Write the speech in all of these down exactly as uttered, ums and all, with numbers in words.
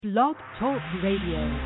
Blog Talk Radio.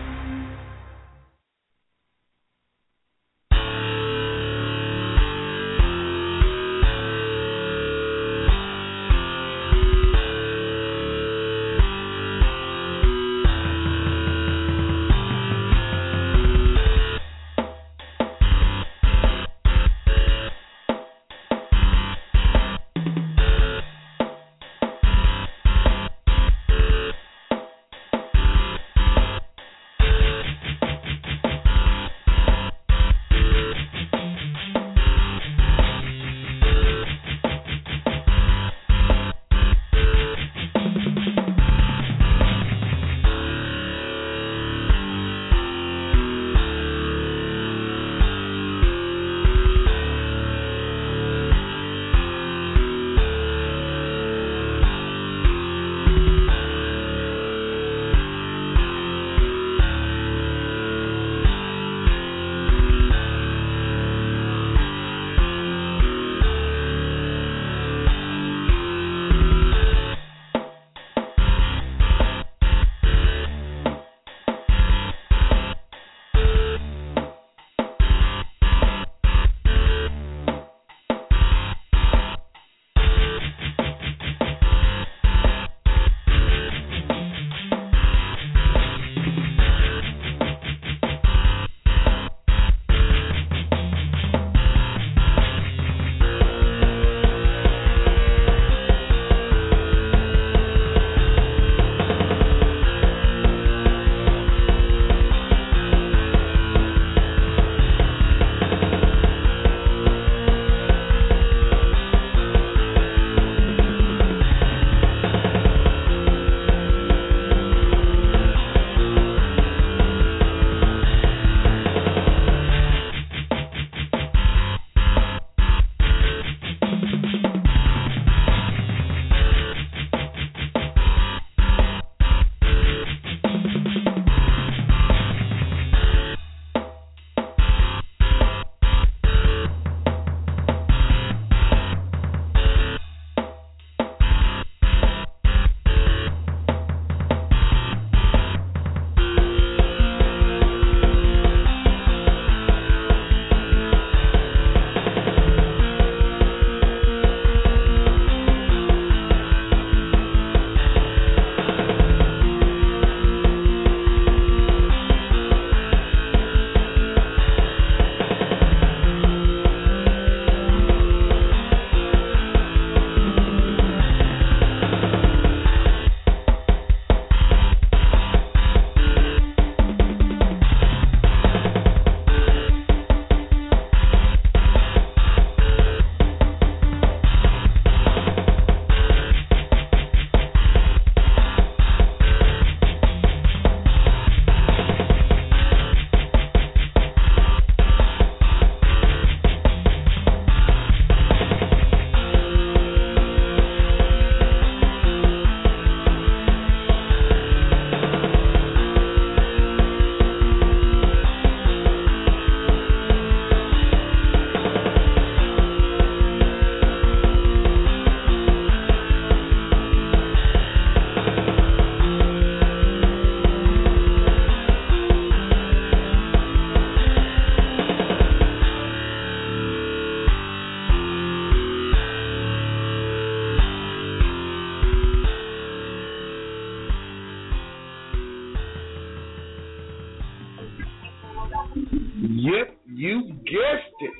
Yep, you guessed it.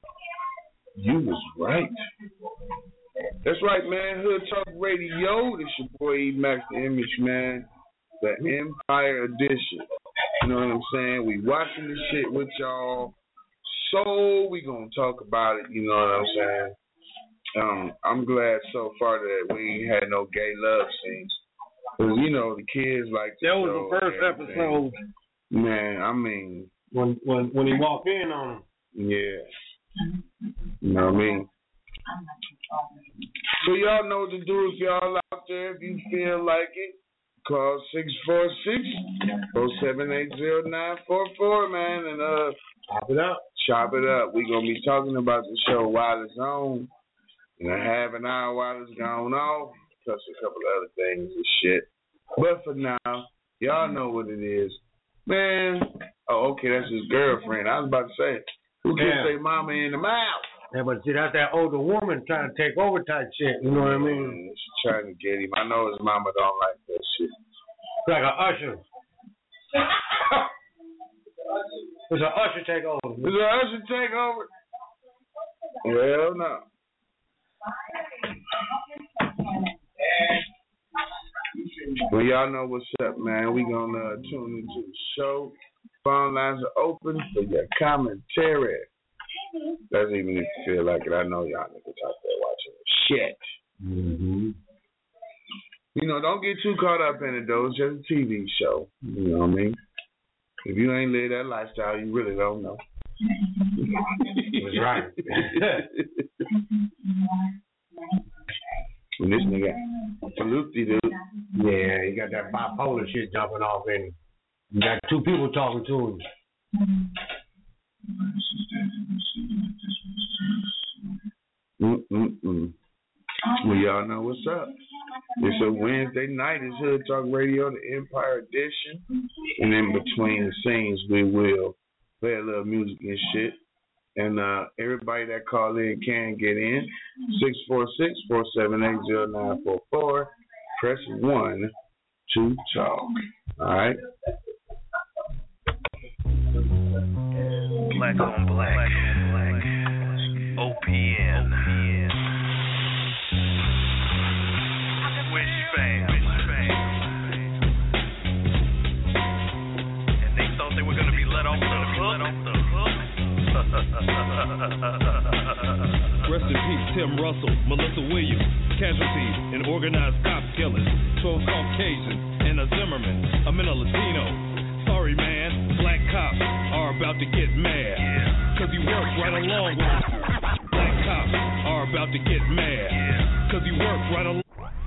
You was right. That's right, man. Hood Talk Radio. This your boy E Max the Image, man. The Empire Edition. You know what I'm saying? We watching this shit with y'all. So we gonna talk about it, you know what I'm saying? Um, I'm glad so far that we ain't had no gay love scenes. Cause you know the kids like that was the first episode. Man, I mean when when when he walked in on him. Yeah. You know what I mean? So y'all know what to do if y'all out there, if you feel like it. Call six four six, four seven eight zero nine four four, man, and uh chop it up. Chop it up. We're gonna be talking about the show while it's on. In a half an hour while it's gone off, plus a couple of other things and shit. But for now, Y'all know what it is. Man, oh, okay, that's his girlfriend. I was about to say, who can Yeah. say mama in the mouth? Yeah, but see, that's that older woman trying to take over type shit. You know what I mean? Man, she's trying to get him. I know his mama don't like that shit. It's like an usher. It's an usher take over. Is an usher take over? Hell no. Well, y'all know what's up, man. We gonna uh, tune into the show. Phone lines are open for your commentary. That's even if you feel like it. I know y'all niggas out there watching shit. Mm-hmm. You know, don't get too caught up in it, though. It's just a T V show. You know what I mean? If you ain't live that lifestyle, you really don't know. That's right. And this nigga, salute dude. Yeah, he got that bipolar shit jumping off in him. You got two people talking to him. Mm-mm-mm. Well, y'all know what's up. It's a Wednesday night. It's Hood Talk Radio, the Empire Edition. And in between the scenes, we will play a little music and shit. And uh, everybody that call in can get in. six four six, four seven eight, zero nine four four. Press one to talk. All right? Black on black. O P N. Wish fam. And they thought they were going to be let off the hook. Rest in peace, Tim Russell, Melissa Williams, casualties in organized cop killings, twelve Caucasians, and a Zimmerman, a minor Latino. Sorry, man, black cops are about to get mad, cause you work right along with us. Black cops are about to get mad, cause you work right along.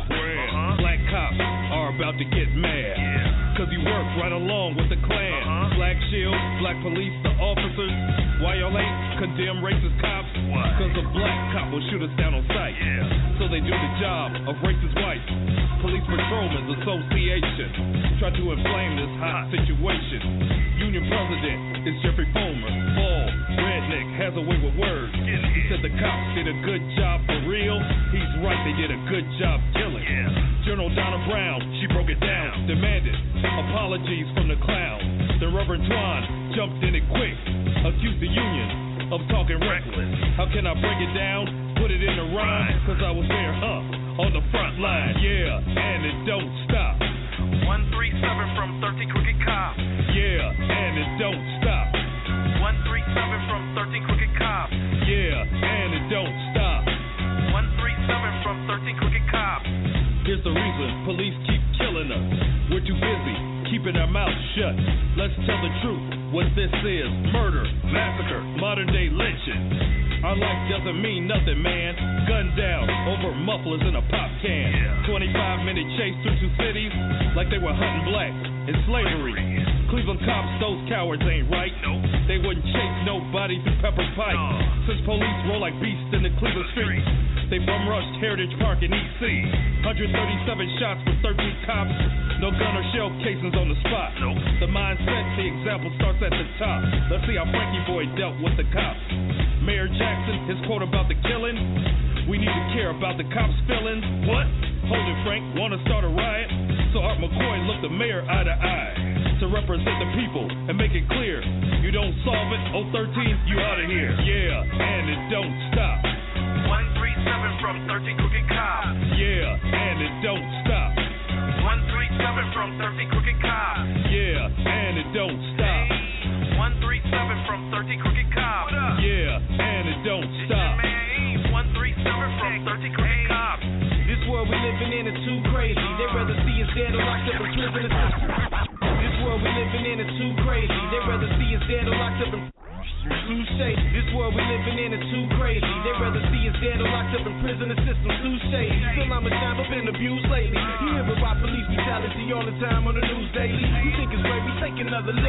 Black cops are about to get mad, cause you work right along with the Klan. Black Shield, black police, the officers. Why y'all ain't condemn racist cops? Cause a black cop will shoot us down on sight. So they do the job of racist whites. Police Patrolmen's Association try to inflame this hot situation. Union president is Jeffrey Foreman. Bald, redneck, has a way with words. He said the cops did a good job for real. He's right, they did a good job killing. General Donna Brown, she broke it down, demanded apologies from the clown. Then Reverend Twan jumped in it quick, accused the union of talking reckless. How can I break it down? Put it in a rhyme, cause I was there, huh, on the front line. Yeah, and it don't stop. one three seven from thirteen Crooked Cops. Yeah, and it don't stop. one three seven from thirteen Crooked Cops. Yeah, and it don't stop. one three seven from thirteen Crooked Cops. Here's the reason police keep killing us. We're too busy keeping our mouths shut. Let's tell the truth. What this is, murder, massacre, modern day lynching. Our life doesn't mean nothing, man. Gunned down over mufflers in a pop can. twenty-five minute chase through two cities like they were hunting blacks in slavery. Cleveland cops, those cowards ain't right. They wouldn't chase nobody through Pepper Pike. Since police roll like beasts in the Cleveland streets, they bum rushed Heritage Park in E C. one hundred thirty-seven shots for thirteen cops. No gun or shell casings on the spot. The mindset, the example starts at the top. Let's see how Frankie Boy dealt with the cops. Mayor Jackson, his quote about the killing. We need to care about the cops' feelings. What? Hold it, Frank. Want to start a riot? So Art McCoy looked the mayor eye to eye to represent the people and make it clear. You don't solve it, oh thirteen, you out of here. Yeah, and it don't stop. one three seven from thirteen Crooked Cops. Yeah, and it don't stop. one three seven from thirteen Crooked Cops. Yeah, and it don't stop. one three seven from thirteen Crooked Cops. Yeah, and it don't stop. one three seven from thirteen Crooked Cops. This world we living in is too crazy. They'd rather see us dead or locked up in prison system. This world we living in is too crazy. They'd rather see us dead or locked up in Touche. This world we living in is too crazy. They'd rather see us dead or locked up in prison system. Touche. Still I'm a time, I've been abused lately. You hear about police brutality all the time on the news daily. You think it's great, we take another look.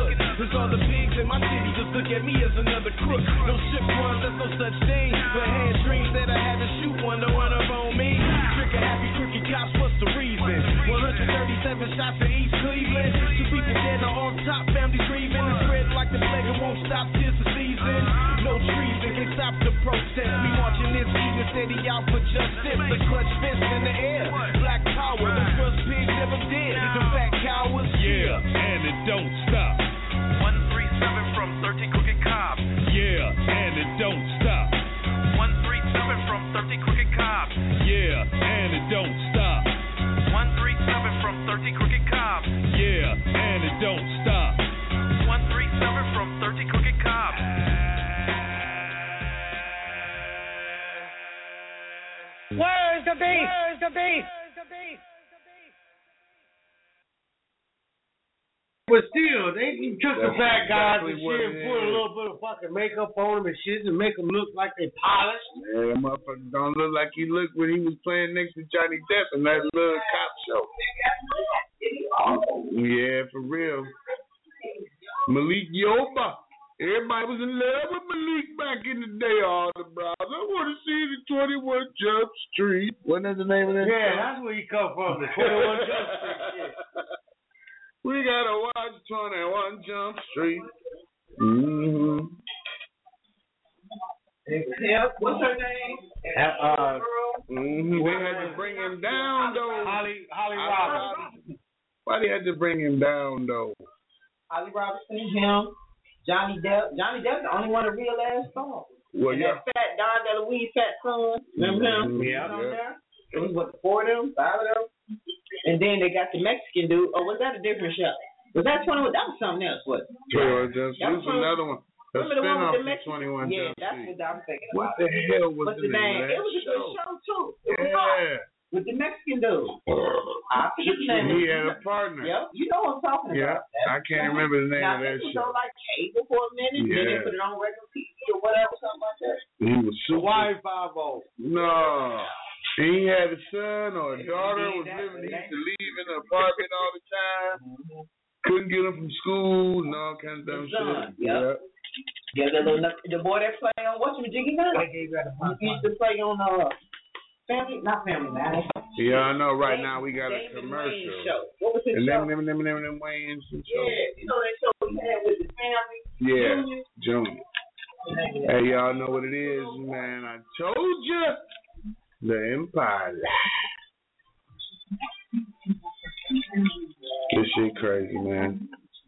It's all the pigs in my city just look at me as another crook. No ship ones, that's no such thing. But had dreams that I had to shoot one to run up on me. Trick a happy crooked cops, what's the reason? one hundred thirty-seven shots in East Cleveland. Two people dead on off top, family grieving. It's spread like the plague, it won't stop till the season. No treason can stop the protest. We marching this evening, steady out for justice. The clutch fist in the air. Black power, the first pigs never did. The fat cowards, Yeah, and it don't stop. one three seven from thirteen Crooked Cops. Yeah, and it don't stop. one three seven from thirteen Crooked Cops. Yeah, and it don't stop. one three seven from thirteen Crooked Cops. Yeah, and it don't stop. one three seven from thirteen Crooked Cops. Where's the beef? Where's the beef? But still, they he took the That's fat guys exactly and what shit, it put a is. little bit of fucking makeup on them and shit, and make them look like they polished. Yeah, motherfucker don't look like he looked when he was playing next to Johnny Depp in that little cop show. Yeah, for real. Malik Yoba. Everybody was in love with Malik back in the day, all the brothers. I want to see the twenty-one Jump Street. Wasn't that the name of that Yeah, show? that's where you come from, the twenty-one Jump Street shit. We gotta watch twenty-one Jump Street. Mm-hmm. What's her name? Uh, Mm-hmm. They had to bring him down, though. Holly, Holly I- Robinson. Why they had to bring him down, though? Holly Robinson, him, Johnny Depp. Johnny Depp, the only one of real ass song. Well, And yeah. that fat Don DeLuise, fat son. Remember him? Mhm, Yeah. On yeah. there? It was what, four of them, five of them. And then they got the Mexican dude. Oh, was that a different show? Was that twenty-one? That was something else, what? twenty-one Jump Street. That was was another one. A Remember the one spinoff with the of Mexican? twenty-one Yeah, Jump that's Street. what I'm thinking What about. the hell was What's the the name name? of It that was a good show? show, too. It was hot. Yeah. With the Mexican dude. I forget the name. He had a partner. Yep, you know what I'm talking Yeah, about. That- I can't remember the name now, of that this was show. on like cable for a minute, then they Yeah. put it on regular T V or whatever, something like that. He was super. Hawaii Five-O. No. He had a son or a daughter Yeah, was that- living. He that- used to leave in the apartment all the time. Couldn't get him from school and all kinds of dumb His son, shit. yep. Yeah, the little the boy that play on what's the Jiggy Man? He used to play on uh Family, not Family Man. Yeah, I know. Right now we got a David commercial. Wayne show. What was his And show? them, them, them, them, them Wayans and show. Yeah, you know that show he had with the family. Yeah, Junior? Junior. Hey, y'all know what it is, man. I told you. The Empire Live. This shit crazy, man.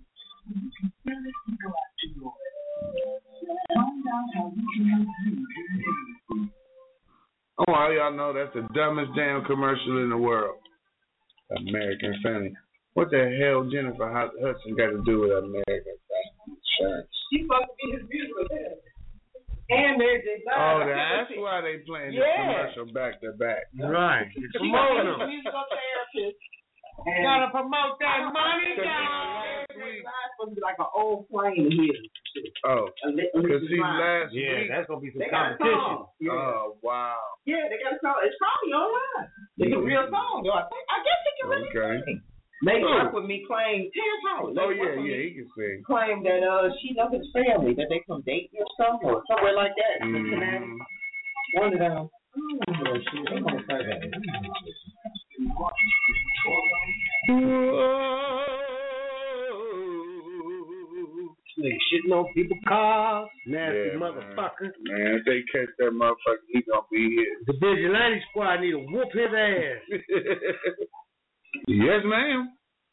Oh, all y'all know that's the dumbest damn commercial in the world. American Family. What the hell Jennifer Hudson got to do with American Family Insurance? She supposed to be his musical head. And Mary J. Blige. Oh, that's why they playing this Yeah. commercial back to back. Right. She Promoting got them. a musical therapist. Gotta promote that money, Cause y'all. last week- It's supposed to be like an old plane here. Oh, because see, last Yeah, week. that's gonna be some They got a competition. song. Yeah. Oh, wow. Yeah, they got a song. It's probably online. It's a real song, though. I, think, I guess it can really Okay. sing. Make Oh. Work With Me claim, Terrence Howard. Oh, Make Work yeah, With yeah, Me he can sing. claim that uh, she knows his family, that they from Dayton or something, or somewhere like that. Cincinnati. Mm. One of them. Oh, shit. They gonna say that. Nigga shitting on people's cars. Nasty Yeah, motherfucker. Man, if they catch that motherfucker, he gonna be here. The vigilante squad need to whoop his ass. Yes, ma'am.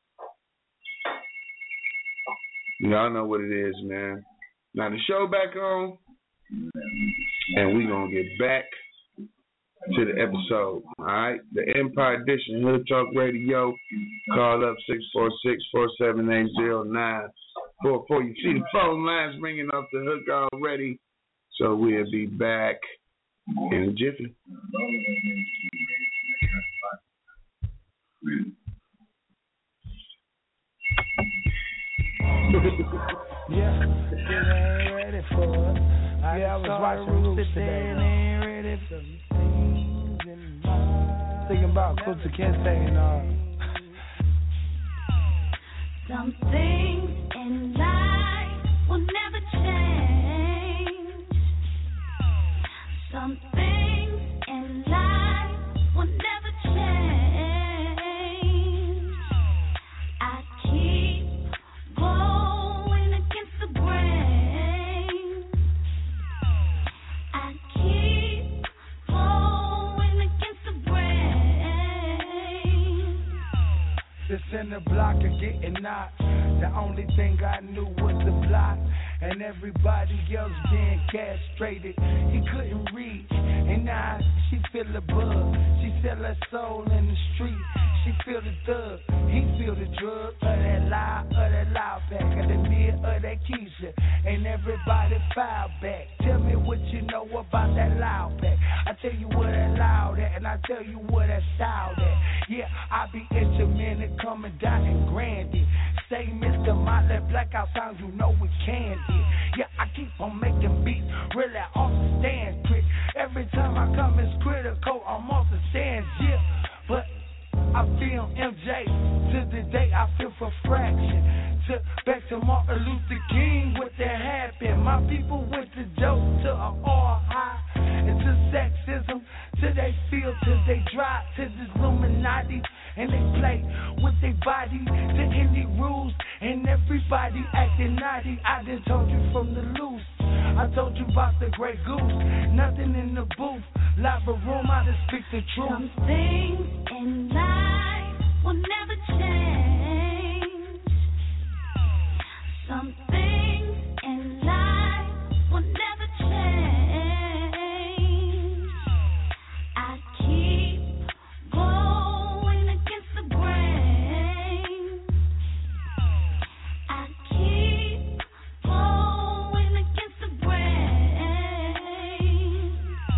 Y'all know what it is, man. Now the show back on, and we gonna get back to the episode. All right, the Empire Edition, Hood Talk Radio. Call up six four six, four seven eight, zero nine four four. You see the phone lines ringing off the hook already, so we'll be back in a jiffy. Yeah, ain't ready for it. Yeah, I was watching Roots today. Ain't ready for things in mind. Thinking about Kunta Kinte and uh. Some things in life Some things in life will never change. I keep going against the grain. I keep going against the grain. This in the block of getting knocked. The only thing I knew was the block, and everybody else being castrated. He couldn't reach, and now she feel the bug. She sell her soul in the street. She feel the thug, he feel the drug. Of that lie, of that loud back, of the mid, of that Keisha. And everybody file back. Tell me what you know about that loud back. I tell you what that loud at, and I tell you what that style at. Yeah, I be instrumental coming down in Grandy. Say Mister Motley, blackout sound, you know we can do. Yeah, I keep on making beats, really off the stand quick. Every time I come it's critical, I'm off the stands, yeah. But I feel M J, to the day I feel for fraction. To back to Martin Luther King, what that happened. My people went to dope, to a all high, and to sexism, till they feel, till they drop, to the Illuminati. And they play with their body to any rules, and everybody acting naughty. I done told you from the loose. I told you about the Grey Goose. Nothing in the booth, lava room. I just speak the truth. Some things in life will never change. Some things in life will never change. I keep going against the grain. I keep going against the grain.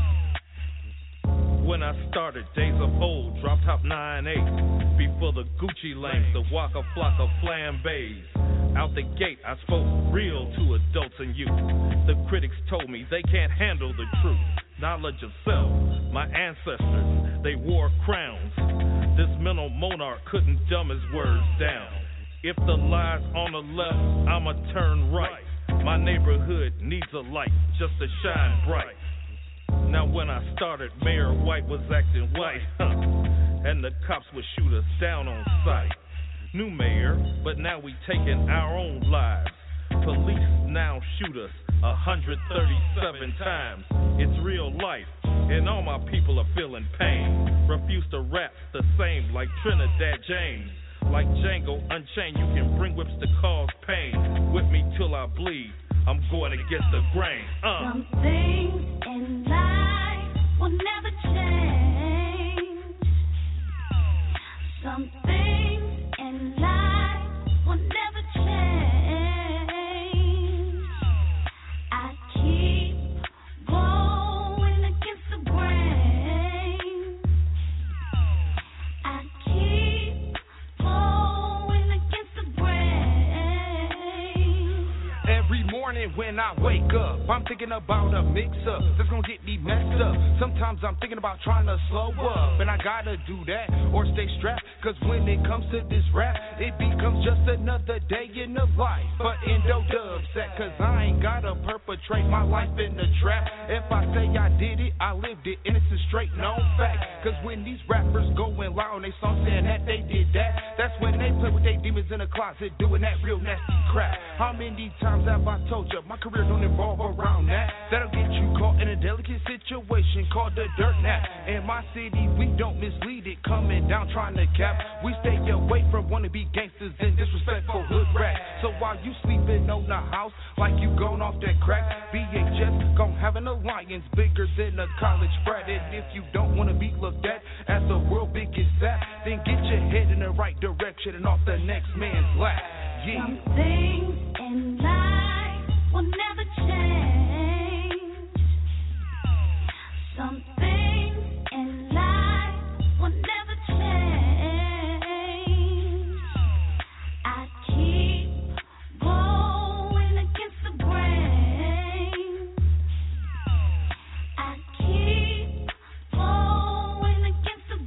When I started, days of old, drop top nine eight. Before the Gucci lanes, the Waka Flocka flambés. Out the gate, I spoke real to adults and youth. The critics told me they can't handle the truth. Knowledge of self, my ancestors, they wore crowns. This mental monarch couldn't dumb his words down. If the lie's on the left, I'ma turn right. My neighborhood needs a light just to shine bright. Now when I started, Mayor White was acting white, huh? And the cops would shoot us down on sight. New mayor, but now we taking our own lives. Police now shoot us one hundred thirty-seven times. It's real life, and all my people are feeling pain. Refuse to rap the same like Trinidad James. Like Django Unchained, you can bring whips to cause pain. Whip me till I bleed, I'm going against the grain. Uh. Some things in life will never change. Some things in life will never change. I keep going against the grain. I keep going against the grain. Every morning when I wake up, I'm thinking about a mix-up that's gonna get me messed up. Sometimes I'm thinking about trying to slow up, and I gotta do that or stay strapped. Cause when it comes to this rap, it becomes just another day in the life. But Indo Dubset, cause I ain't gotta perpetrate my life in the trap. If I say I did it, I lived it, and it's a straight known fact. Cause when these rappers going loud on they song saying that they did that, that's when they play with their demons in the closet doing that real nasty crap. How many times have I told you my career don't involve around that? That'll get you caught in a delicate situation called the dirt nap. In my city, we don't mislead it, coming down trying to cap. We stay away from wannabe gangsters and disrespectful hood rats. So while you sleeping on the house like you going off that crack, B H S gon' have an alliance bigger than a college frat. And if you don't wanna be looked at as the world biggest sap, then get your head in the right direction and off the next man's lap. Yeah. Some things in life will never change. Some things in life will never change. I keep going against the grain. I keep going against the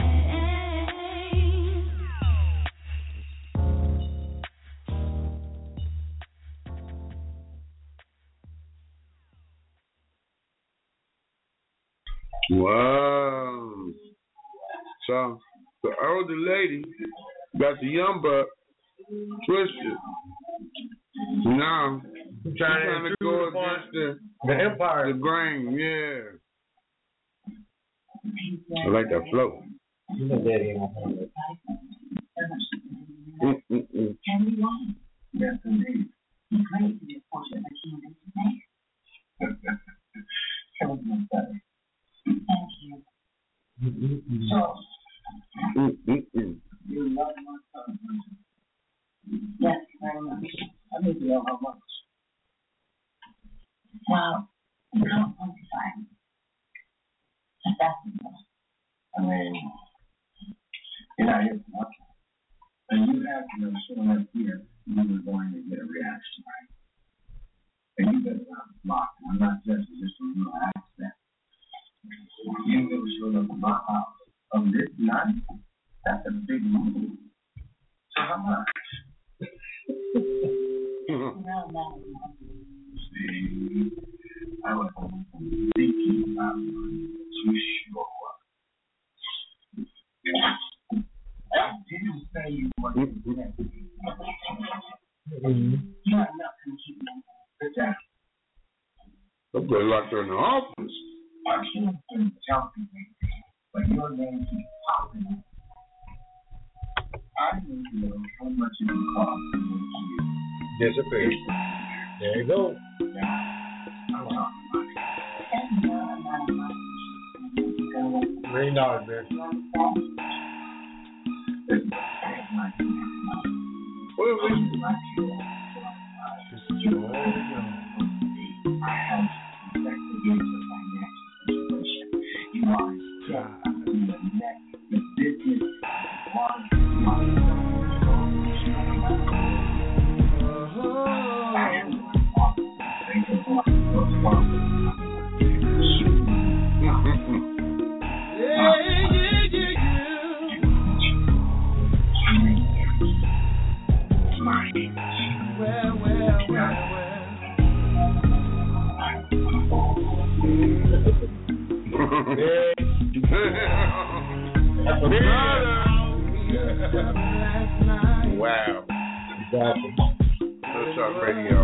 grain. Wow. So the older lady got the young buck twisted. Now I'm trying, trying to to go go against the the empire. the grain, yeah. I like that flow. Mm-mm-mm. Mm-mm-mm. Yes, very much. I think you know how much. Well, you don't want to find. That's enough. I mean, you're not here for nothing. And you have to know someone up here, you were going to get a reaction, right? And you better not block. I'm not judging, just a real accent. You never showed up at my house on this night. That's a big move. So how much? No, no, no. See, I was thinking about you to show up. I didn't say you wanted to do that. You are not going to keep me. Sit down. Somebody locked her in the office. I can't do jumping, but your name keeps popping up. I need to know how much it will cost to make you disappear. There you go. Million dollars, man. What is it? I have to investigate the financial situation. You are the next, the business, water, money. I am Wow. Exactly. Real Talk Radio.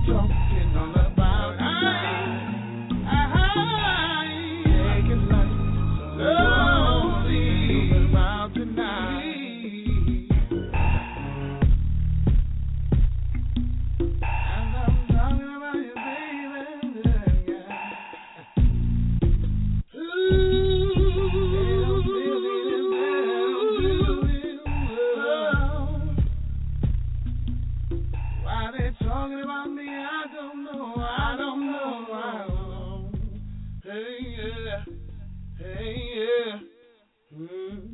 talking all about I, I, take it light, slowly, around tonight. And I'm talking about you, baby, yeah. Ooh. Why they talking about me? I don't know. I don't know. I don't know. Hey yeah, hey yeah. Mm.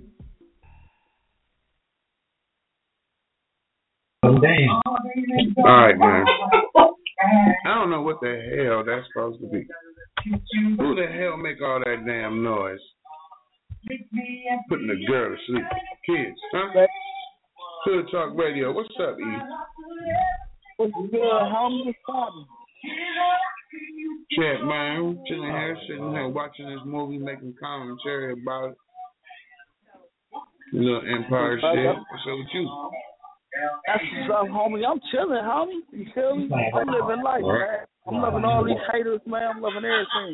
All right, man. I don't know what the hell that's supposed to be. Who the hell make all that damn noise? Putting the girl to sleep. Kids, huh? Hood Talk Radio. What's up, E? What's good? How many problems? Shit, man. Chilling here, sitting here, watching this movie, making commentary about it. Little Empire shit. What's up with you? That's what's up, homie. I'm chilling, homie. You feel me? I'm living life, man. I'm loving all these haters, man. I'm loving everything.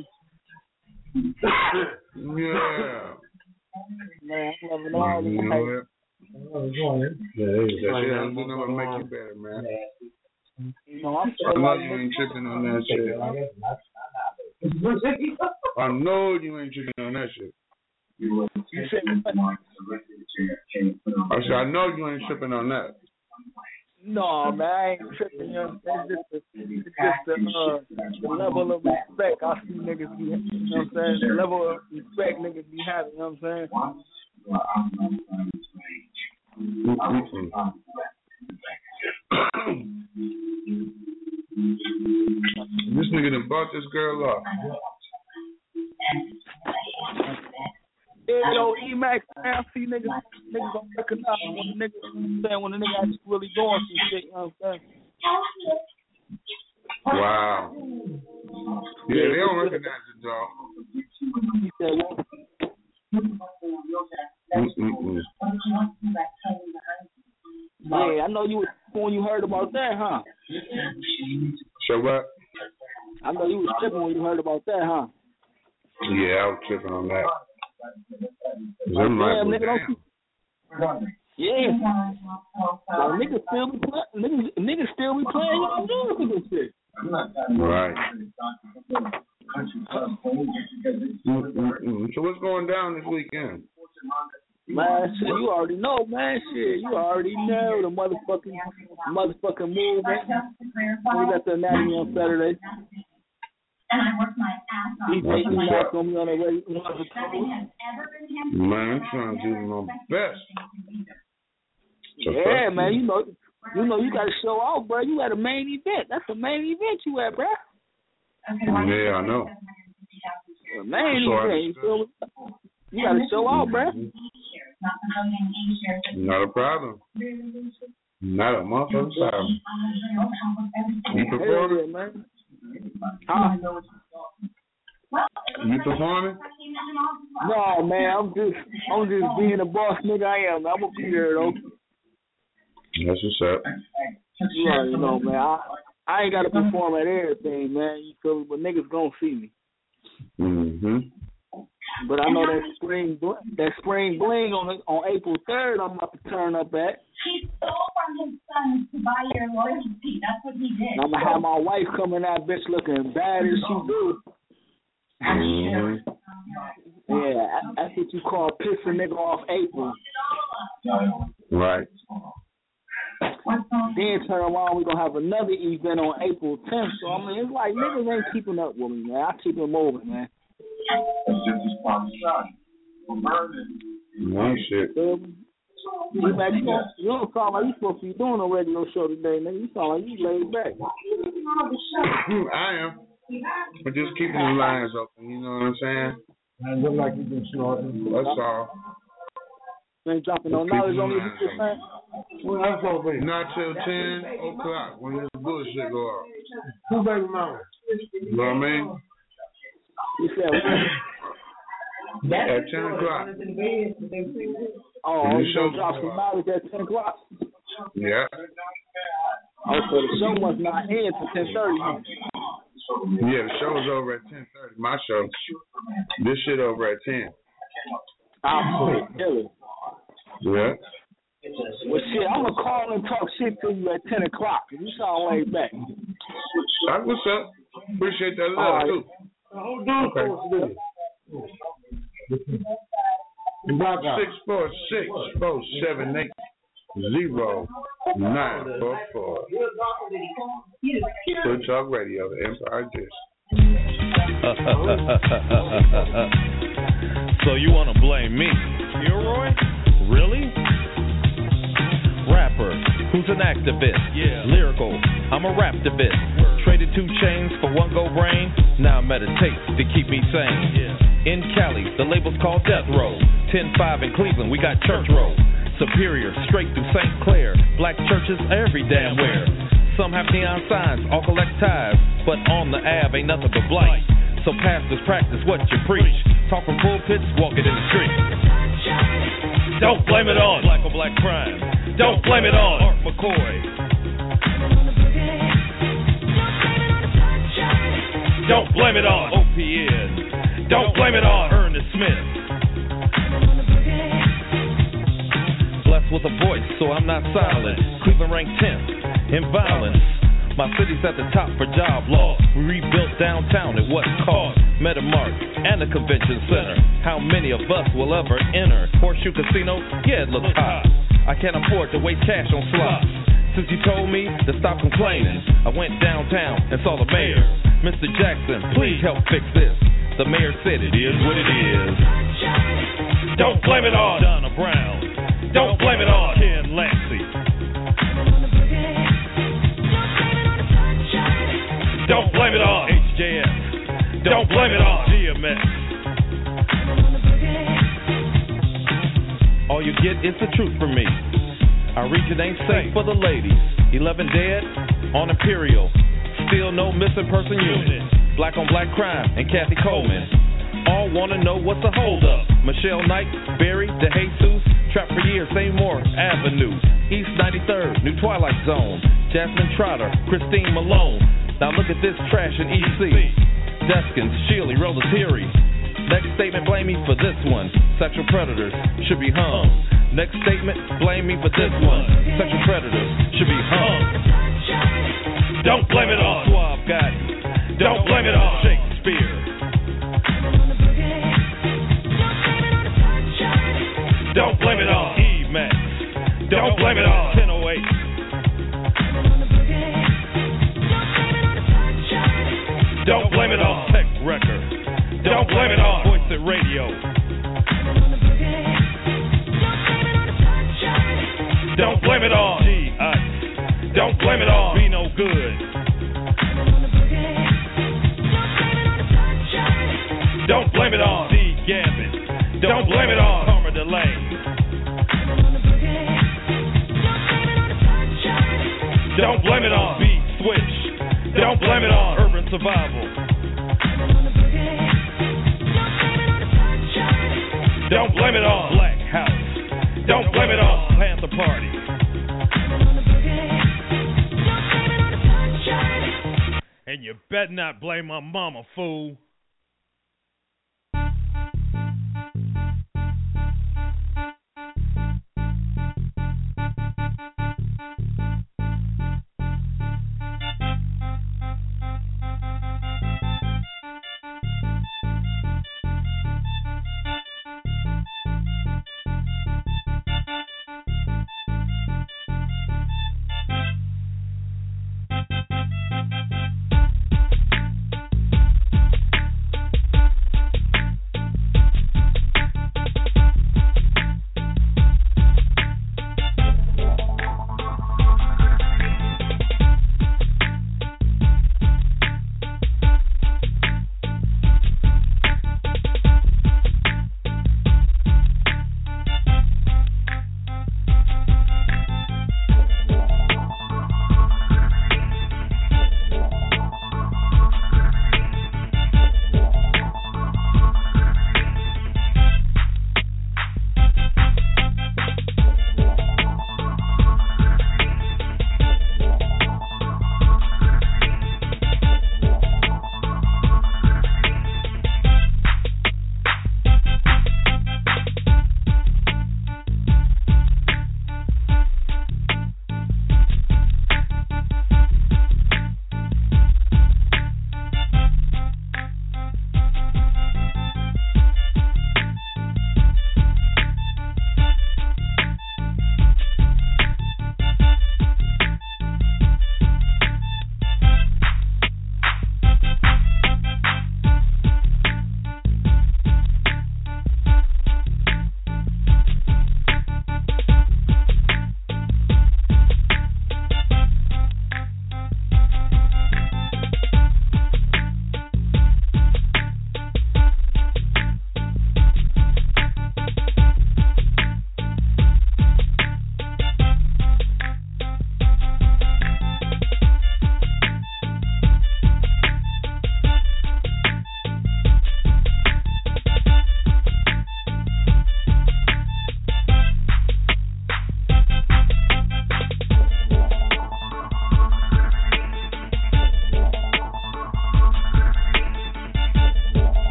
Yeah. Man, I'm loving all these you haters. Yeah, that shit ain't do nothing to make you better, man. You know, I'm I know you ain't tripping on that shit. I know you ain't tripping on that shit. You said, I said, I know you ain't tripping on that. no, man, I ain't tripping. You know, it's just the, it's just the, uh, the level of respect I see niggas be, you know what I'm saying? The level of respect niggas be having, you know what I'm saying? Mm-hmm. This nigga done bought this girl off. Yeah, yo, E-Max, man, I see niggas, niggas gonna recognize when the nigga, saying when the nigga actually really doing some shit, you know what I'm saying? Wow. Yeah, they don't recognize it, dog. He said, well, Mm-mm-mm. yeah, I know you was when you heard about that, huh? So what? I know you was tripping when you heard about that, huh? Yeah, I was tripping on that. I'm like, Damn, well, nigga, damn. don't yeah. Well, niggas still be play, niggas, niggas still be playing y'all music and shit. Right. Mm-mm-mm. So what's going down this weekend? Man, shit, you already know, man. Shit, you already know the motherfucking, motherfucking movement. We got the anatomy on Saturday. And I worked my ass off. D J E-Max gonna be on the radio. Man, I'm trying to do my best. Yeah, man, you know, you know, you got to show out, bro. You at a main event. That's the main event you at, bro. Yeah, I know. The main So event, you feel me? You got to show out, bro. Not a problem. Not a motherfucking problem. You performing? Man. Huh? You performing? No, man, I'm just, I'm just being the boss nigga I am. I'm gonna be there though. That's what's up. You already know, man. I, I ain't gotta perform at everything, man. You feel me? But niggas gonna see me. Mhm. But I know that spring, that spring bling on the, on April third, I'm about to turn up at. He stole from his son to buy your loyalty. That's what he did. And I'm gonna have my wife coming out, bitch, looking bad as she do. Mm-hmm. Yeah, that's what you call piss a nigga off April. Right. Then turn around, we're gonna have another event on April tenth. So I mean, it's like niggas ain't keeping up with me, man. I keep it moving, man. No shit. Um, you, man, you, don't, you don't sound like you supposed to be doing a radio show today, nigga. You sound like you laid back. I am. But just keeping the lines open, you know what I'm saying? I look like you've been snorting. That's all. Ain't dropping no knowledge on this, man. Well, that's over. Not till ten o'clock when this bullshit go off. Two baby mama. You know what I mean? You said what? At ten o'clock. Oh, When you the show gonna drop some knowledge at ten o'clock? Yeah. Oh, so the show must not end till ten thirty. Yeah, the show's over at ten thirty. My show. This shit over at ten. I'll kill it. Yeah. Well, shit, I'm gonna call and talk shit to you at ten o'clock. You sound laid back. That's what's up. Appreciate that love right. too. Okay. Six four six four seven eight zero nine four four. Good Talk Radio, the Empire Dish. So you want to blame me, Leroy? Really? Rapper, who's an activist? Yeah. Lyrical, I'm a raptivist. Traded two chains for one gold brain. Now I meditate to keep me sane. Yeah. In Cali, the label's called Death Row. ten five in Cleveland, we got Church Row. Superior, straight through Saint Clair. Black churches every damn where. Some have neon signs, all collect ties. But on the Ave ain't nothing but blight. So pastors practice what you preach. Talk from pulpits, walk it in the street. Don't blame it on black on black crime. Don't blame it on Art McCoy. Don't blame it on O P N. Don't blame it on Ernest Smith. Blessed with a voice, so I'm not silent. Cleveland ranked tenth in violence. My city's at the top for job loss. We rebuilt downtown at what cost? Metamark and the convention center. How many of us will ever enter? Horseshoe Casino? Yeah, it looks hot. I can't afford to waste cash on slots. Since you told me to stop complaining, I went downtown and saw the mayor. Mister Jackson, please help fix this. The mayor said it is what it is. Don't blame it on Donna Brown. Don't blame it on Ken Lancey. Don't blame it on H J S. Don't blame it on G M S. All you get is the truth from me. Our region ain't safe for the ladies. Eleven dead on Imperial. Still no missing person unit. Black on black crime and Kathy Coleman. All wanna know what's the hold up. Michelle Knight, Barry, DeJesus. Trap for years, Seymour Avenue. East ninety-third, New Twilight Zone. Jasmine Trotter, Christine Malone. Now look at this trash in E C. Deskins, Shealy, Rollatiri. Next statement, blame me for this one. Sexual predators should be hung. Next statement, blame me for this one. Sexual predators should be hung. Don't blame it on Suave Gotti. Don't blame it on Shakespeare. Don't blame it on E-Max. Don't blame it on ten oh eight. Don't blame it on Tech Record. Don't blame it on Voice It Radio. Don't blame it on G-Ice. Don't blame it on Be No Good. Don't blame it on D-Gambit. Don't blame it on Karma Delane. Don't blame it on B-Switch. Don't blame it on Urban Survival. Don't blame it on Black House. Don't blame it on Panther Party. And you better not blame my mama, fool.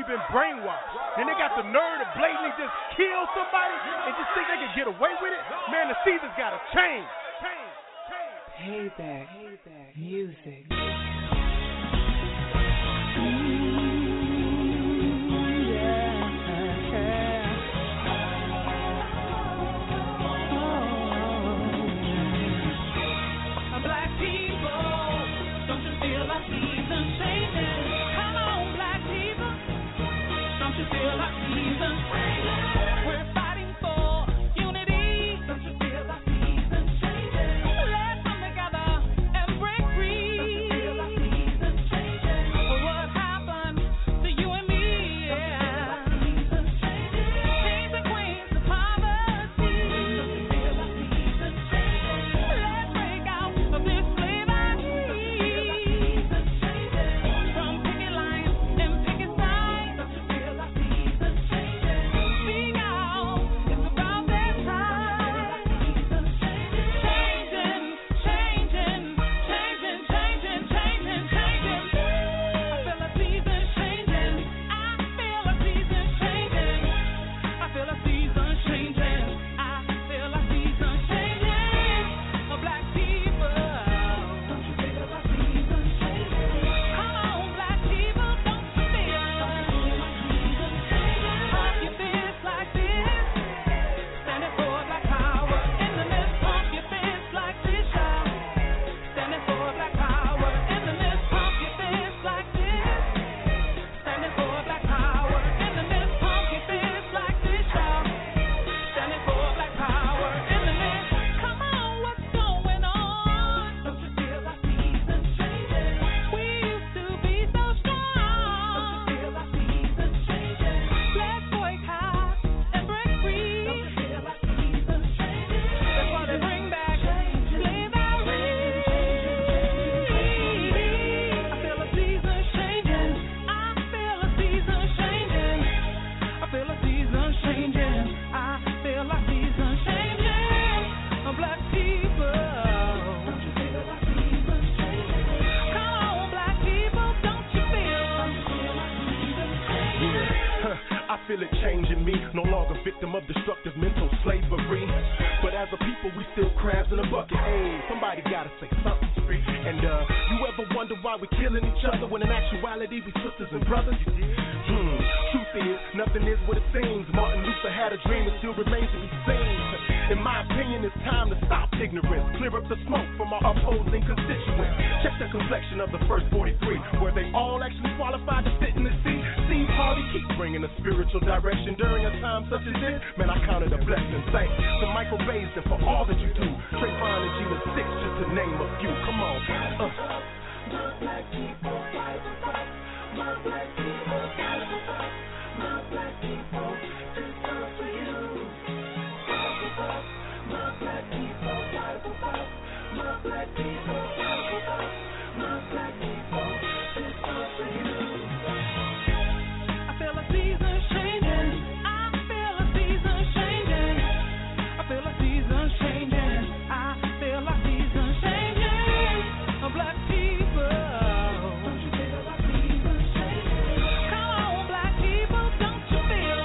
been brainwashed. And they got the nerve to blatantly just kill somebody and just think they can get away with it. Man, the season's got to change. Change. Change. Payback. Payback. Music. Feel it changing me, no longer victim of destructive mental slavery. But as a people, we still crabs in a bucket. Hey, somebody gotta say something. And uh, you ever wonder why we're killing each other when in actuality we sisters and brothers? Hmm. Truth is, nothing is what it seems. Martin Luther had a dream, it still remains to be seen. In my opinion, it's time to stop ignorance. Clear up the smoke from our opposing constituents. Check the complexion of the first forty-three. Were they all actually qualified to sit in the seat? Steve Harvey keeps bringing a spiritual direction during a time such as this. Man, I count it a blessing. Thanks to Michael Baisden for all that you do. Trayvon and Gina Six, just to name a few. Come on. Uh. My black people fight for fight. My black people fight for fight. My black people, this song's for you. Fight for fight. My black people fight for fight. My black people fight for fight. My black people, this song's for you. I feel a season changing. I feel a season changing. I feel a season changing. I feel a season changing. A black people. Don't you feel a season changing? Come on, black people, don't you feel?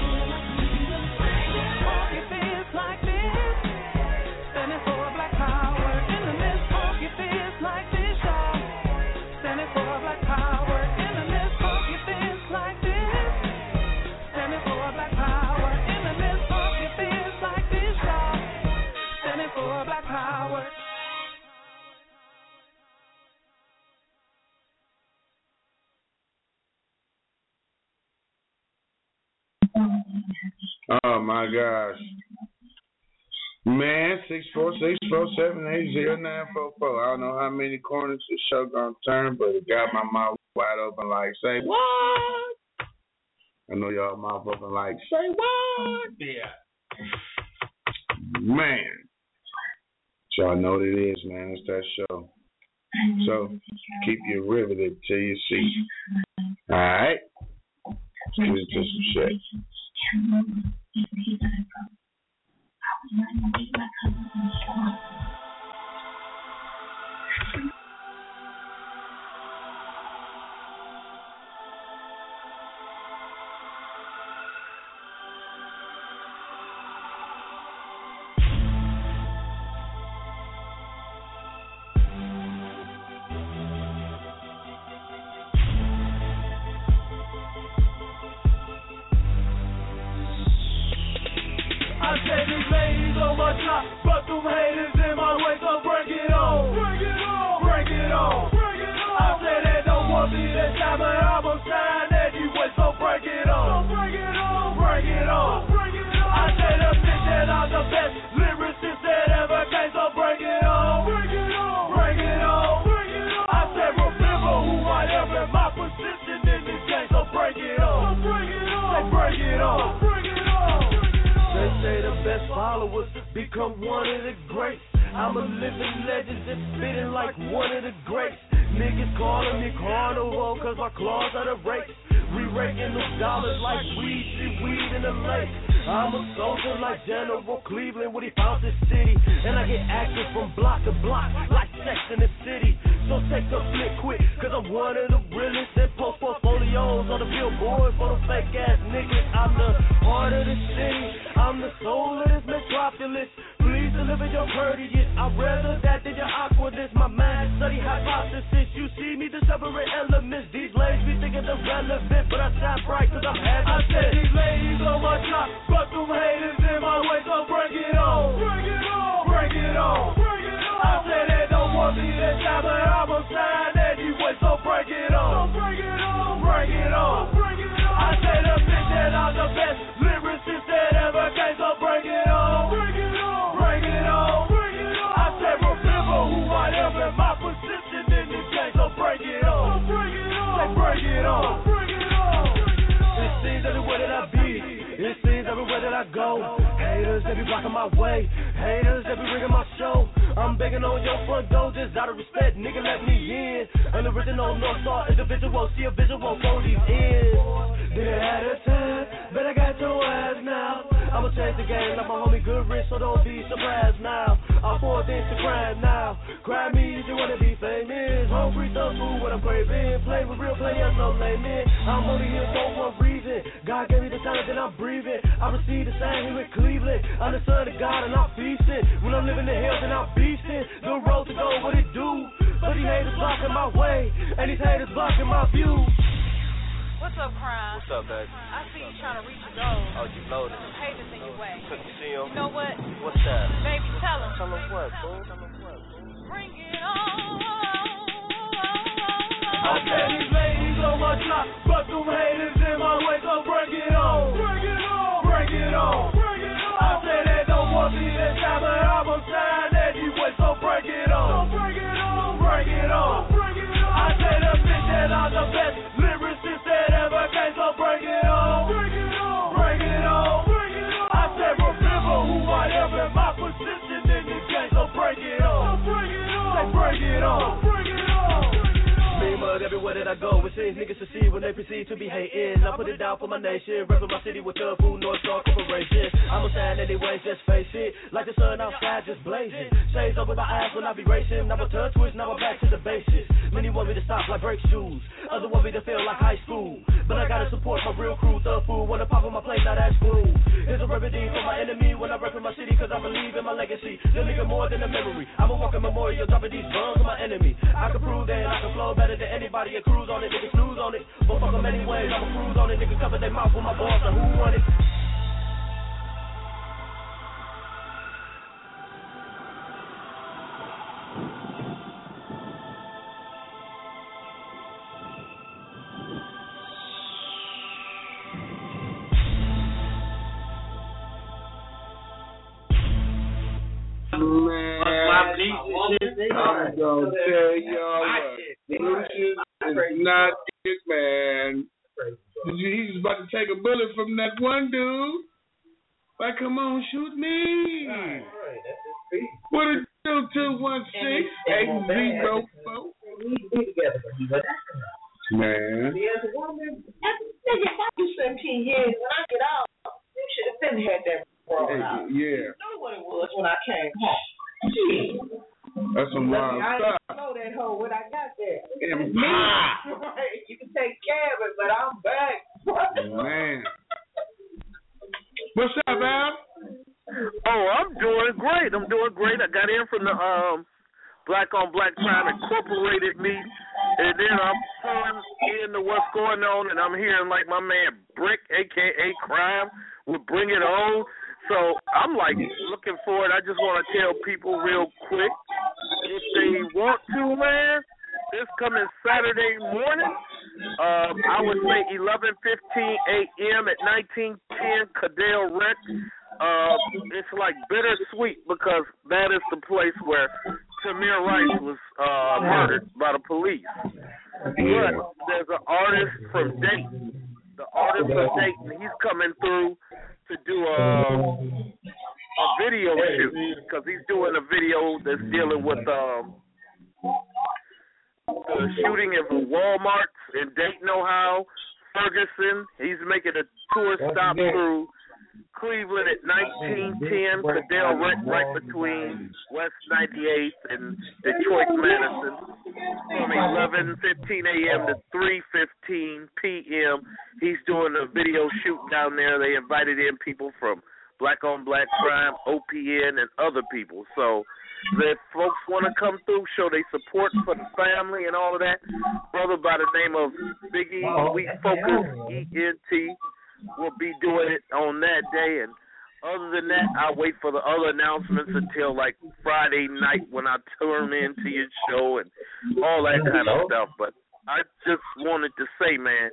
Funky feels like this. Standing for black power in the midst. Funky feels like this, y'all. Standing for black power in the midst. Funky feels like this. Standing for black power in the midst. Funky feels like this, y'all. Standing for black power. Oh my gosh. Man, six four six four seven eight zero nine four four. I don't know how many corners this show gonna turn, but it got my mouth wide open like, say what? I know y'all mouth open like, say what? Yeah. Man. Y'all know what it is, man. It's that show. So keep you riveted till you see. All right? Let's get into some shit. ladies on my top, but them haters in my way, so bring it on. Bring it on. Bring it on. Bring it on. I said they don't want me this time, but I'm on time anyway, so bring it on. So bring it on. Bring it on. Bring it on. I said the bitch that I'm the best lyricist that ever came, so bring it on. Bring it on. Bring it on. Bring it on. I said remember who I am and my position in this game, so bring it on. So bring it on. So bring it on. Bring it on. They say the best followers become one of the greats. I'm a living legend that's spitting like one of the greats. Niggas calling me carnival cause my claws are the rakes. Re-raking those dollars like weed, see weed in the lake. I'm a soldier like General Cleveland when he found this city. And I get action from block to block like Sex in the City. So take a flick quick cause I'm one of the realest and post portfolios on the billboard for the fake ass niggas. I'm the heart of the city. I'm the soul of this metropolis. Please deliver your courteous. I'd rather that than your awkwardness. My mind study hypothesis. You see me the separate elements. These ladies be thinking they're relevant, but I shine bright cause I'm happy. I said these ladies on my top, but them haters in my way, so bring it on. Bring it on. Bring it on. Bring it on. I said they don't want me this time, but I'm on time anyway, so bring it on. So bring it on. Bring it on. Bring it on. I said the bitch that I'm the best lyricist that ever came, so bring it on. Bring it on. Bring it on. Bring it on. I said remember who I am and my position in this game, so bring it on. So bring it on. So bring it on. Bring it on. It seems everywhere that I be. It seems everywhere that I go. Haters, they be blocking my way. Haters, they be rigging my show. I'm begging on your front door just out of respect. Nigga, let me in. An original North Star individual. See a visual for these ears. Did it at a time, but I got your ass now. I'ma change the game like my homie Good Rich, so don't be surprised now. I'm forced into crime now. Crime me if you wanna be famous. Hungry, thug food, what I'm craving. Play with real players, no layman. I'm only here for one reason. God gave me the talent that I'm breathing. I received the sign here in Cleveland. I'm the son of God and I'm feasting. When I'm living the hills and I'm beasting. The road to go, what it do? But these haters blocking my way, and these haters blocking my view. What's up, crime? What's up, baby? I see you trying to reach your goals. Oh, you loaded. Some haters in your way. Took the seal. You know what? What's that? Baby, tell them. Tell them what, boo? Tell them what, boo? Bring it on. I said these ladies on my top, but them haters in my way, so bring it on. Bring it on. Bring it on. Bring it on. I said they don't want me this time, but I'm on time anyway, so bring it on. So bring it on. Bring it on. Bring it on. I said the bitch that I'm the best lyricist that ever came, so bring it on. Bring it on. Bring it on. Bring it on. I said remember who I am and my position in this game, so bring it on. So bring it on. So bring it on. Bring it on. Me mug everywhere that I go. It seems niggas succeed when they proceed to be hating. I put it down for my nation. Reppin' my city with the food, North Star Corporation. I'ma shine anyways, just face it. Like the sun outside, just blazing. Shades over my eyes when I be racing. Now I turn twist, now I'm back to the basics. Many want me to stop like brake shoes. Others want me to feel like high school. But I gotta support my real crew. The food wanna pop on my plate, now that's glue. Here's a remedy for my enemy when I rep in my city, cause I believe in my legacy. The nigga more than a memory. I'm a walking memorial, dropping these bombs on my enemy. I can prove that I can flow better than anybody. A cruise on it, nigga snooze on it. But fuck them anyways, I'm a cruise on it. Nigga cover their mouth with my balls, so who want it? Man, I'm gonna tell y'all what, Lucius is not it, man. He's about to take a bullet from that one dude. Like, come on, shoot me. What is two two one six eight zero four? Man. You seventeen years. When I get out, you should have been had that. Out. Yeah. I know what it was when I came home. That's some wild I stuff. didn't know that hoe when I got there. And me. Right. You can take care of it, but I'm back. Man. What's up, Al? Oh, I'm doing great. I'm doing great. I got in from the um Black on Black Crime Incorporated meet, and then I'm pulling into what's going on, and I'm hearing like my man Brick, a k a. Crime, would bring it on. So I'm like looking forward. I just want to tell people real quick, if they want to, man, this coming Saturday morning, um, I would say eleven fifteen a.m. at nineteen ten Cadell Rec. Uh, it's like bittersweet because that is the place where Tamir Rice was uh, murdered by the police. But there's an artist from Dayton, the artist from Dayton, he's coming through to do a, a video shoot because he's doing a video that's dealing with um, the shooting of the Walmarts in Dayton, Ohio, Ferguson. He's making a tour stop through Cleveland at nineteen ten, Cadell right, right between West ninety-eighth and Detroit Madison, from eleven fifteen a.m. to three fifteen p.m. He's doing a video shoot down there. They invited in people from Black on Black Crime, O P N, and other people. So if folks want to come through, show their support for the family and all of that, brother by the name of Biggie Weak Focus, E N T, will be doing it on that day. And other than that, I'll wait for the other announcements until like Friday night when I turn into your show and all that kind of stuff. But I just wanted to say, man,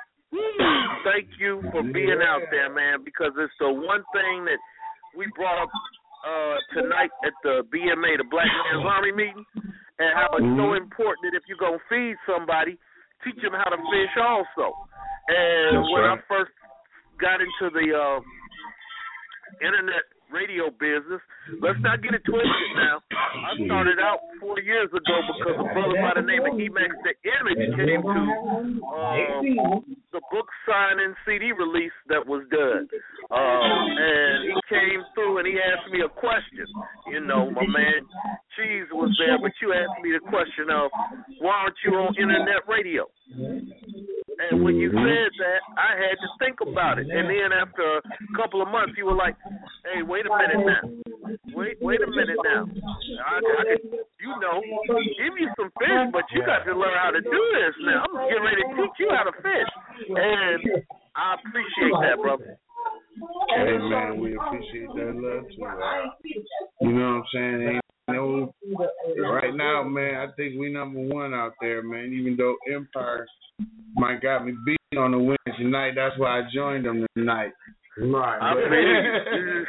thank you for being out there, man, because it's the one thing that we brought up uh, tonight at the B M A, the Black Man's Army meeting, and how it's so important that if you're going to feed somebody, teach them how to fish also. And That's when right. I first got into the uh, internet radio business, let's not get it twisted now. I started out four years ago because a brother by the name of Emax the Image came to um, the book signing C D release that was done. Um, and he came through and he asked me a question. You know, my man Cheese was there, but you asked me the question of, why aren't you on internet radio? And when you said that, I had to think about it. And then after a couple of months, you were like, hey, wait a minute now. Wait wait a minute now. I, I could, you know, give you some fish, but you got to learn how to do this now. I'm getting ready to teach you how to fish. And I appreciate that, brother. Hey, man, we appreciate that love, too. Uh, you know what I'm saying? Ain't no, right now, man, I think we number one out there, man, even though Empire might got me beat on the win tonight. That's why I joined them tonight. Right. I But, mean,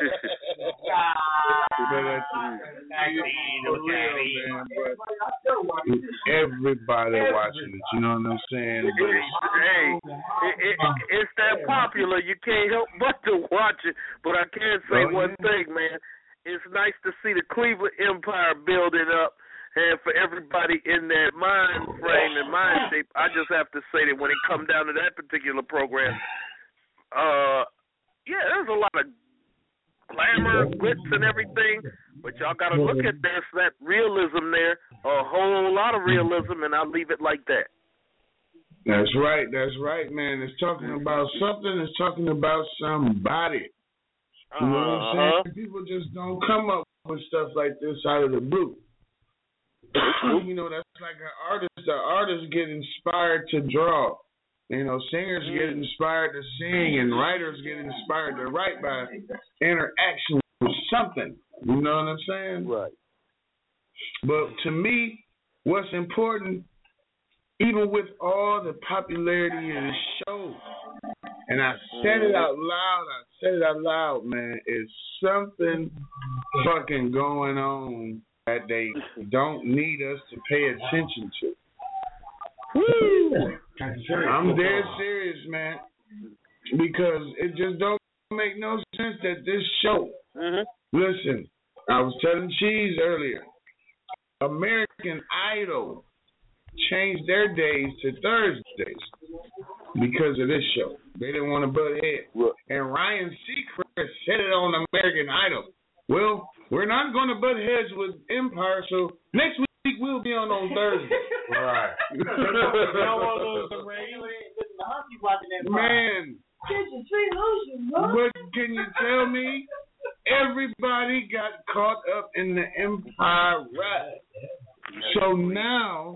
everybody watching it, you know what I'm saying? Hey, it, it, it's that popular. You can't help but to watch it. But I can say Oh, one yeah. thing, man. It's nice to see the Cleveland Empire building up. And for everybody in that mind frame and mind shape, I just have to say that when it comes down to that particular program, uh, yeah, there's a lot of glamour, glitz, and everything, but y'all got to look at this, that realism there, a whole lot of realism, and I'll leave it like that. That's right, that's right, man. It's talking about something, it's talking about somebody. You know what I'm saying? Uh-huh. People just don't come up with stuff like this out of the blue. You know, that's like an artist. The artists get inspired to draw. You know, singers get inspired to sing, and writers get inspired to write by interaction with something. You know what I'm saying? Right. But to me, what's important, even with all the popularity of the show, and I said it out loud, I said it out loud, man, is something fucking going on that they don't need us to pay attention to. Woo! I'm dead serious, man, because it just don't make no sense that this show, mm-hmm. listen, I was telling Cheese earlier, American Idol changed their days to Thursdays because of this show. They didn't want to butt head. And Ryan Seacrest said it on American Idol. Well, we're not going to butt heads with Empire, so next week we'll be on on Thursday. Right. Man, but can you tell me, everybody got caught up in the Empire rap. So now,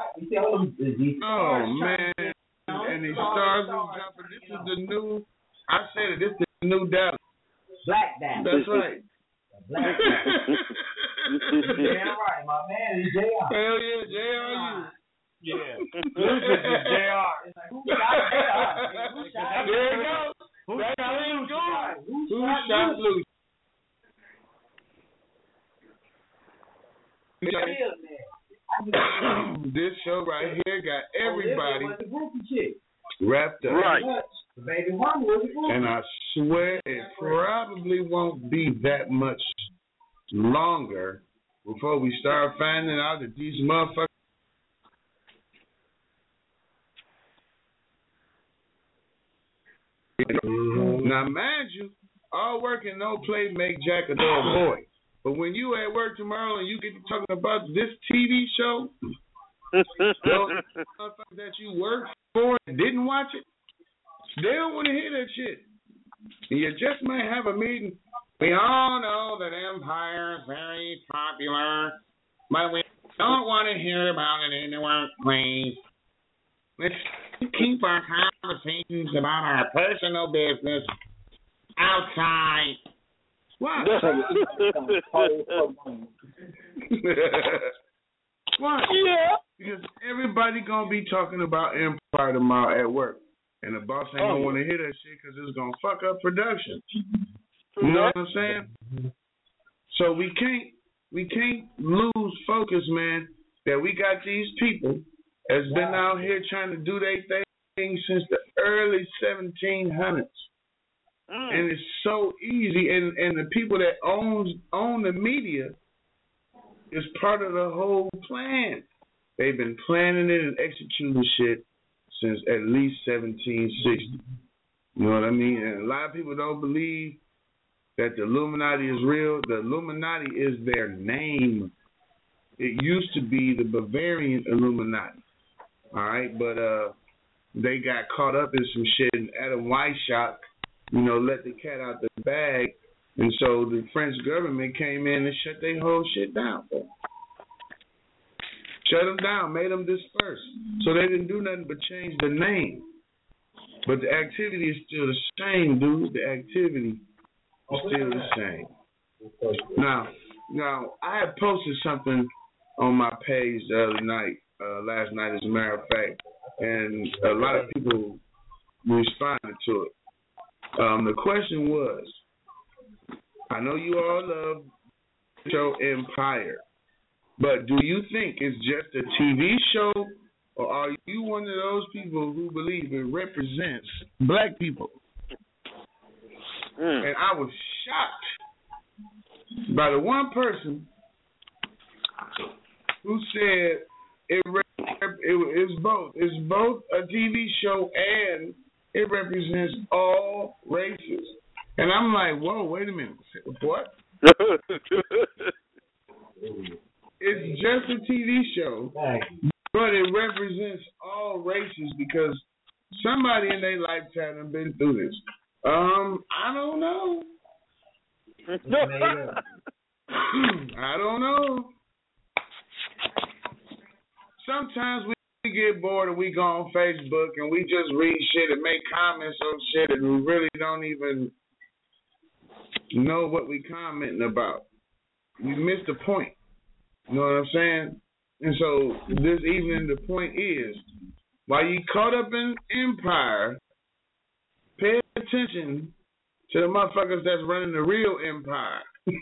oh man, and these stars is jumping. This is the new, I said it, this is the new Dallas. Black down. That's right. Black down. Damn right, my man is J R. Hell yeah, J R U. Yeah. Lucius is J R. It's like, who shot J R? Who shot There you go. Who That's shot how it's Lucius? going. Who Who shot shot Lucius? This show right here got everybody wrapped up. Right. Baby mama was a groupie. And I swear it probably won't be that much longer before we start finding out that these motherfuckers. Mm-hmm. Now, mind you, all work and no play make Jack a dull boy. But when you at work tomorrow and you get to talking about this T V show, those motherfuckers that you worked for and didn't watch it, they don't want to hear that shit. And you just might have a meeting. We all know that Empire is very popular, but we don't want to hear about it in the workplace. Let's keep our conversations about our personal business outside. Why? Why? Yeah. Because everybody gonna be talking about Empire tomorrow at work, and the boss ain't gonna want to hear that shit because it's gonna fuck up production. You know what I'm saying? So we can't we can't lose focus, man. That we got these people that's been out here trying to do their thing since the early seventeen hundreds. Mm. And it's so easy, and, and the people that owns own the media is part of the whole plan. They've been planning it and executing shit since at least seventeen sixty. You know what I mean? And a lot of people don't believe that the Illuminati is real. The Illuminati is their name. It used to be the Bavarian Illuminati. All right, but uh, they got caught up in some shit, and Adam Weishaupt, you know, let the cat out the bag, and so the French government came in and shut their whole shit down. Shut them down, made them disperse. So they didn't do nothing but change the name. But the activity is still the same, dude. The activity is still the same. Now, now I had posted something on my page the other night, uh, last night as a matter of fact, and a lot of people responded to it. Um, the question was, I know you all love the show Empire, but do you think it's just a T V show, or are you one of those people who believe it represents black people? Mm. And I was shocked by the one person who said it, it it's both. It's both a T V show and it represents all races. And I'm like, whoa, wait a minute. What? It's just a T V show, but it represents all races because somebody in their lifetime have been through this. Um, I don't know. I don't know. Sometimes we get bored and we go on Facebook and we just read shit and make comments on shit and we really don't even know what we commenting about. We missed the point. You know what I'm saying? And so this evening the point is, while you caught up in Empire, pay attention to the motherfuckers that's running the real empire.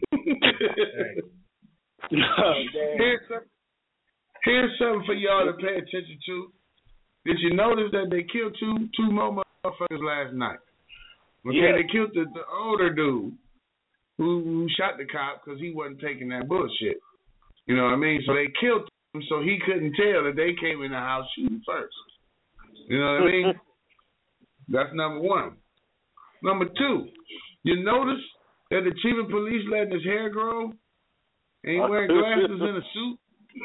here's, some, here's something for y'all to pay attention to. Did you notice that they killed two two more motherfuckers last night? Okay, yeah. They killed the, the older dude who, who shot the cop because he wasn't taking that bullshit. You know what I mean? So they killed him so he couldn't tell that they came in the house shooting first. You know what I mean? That's number one. Number two, you notice that the chief of police letting his hair grow? Ain't wearing glasses in a suit?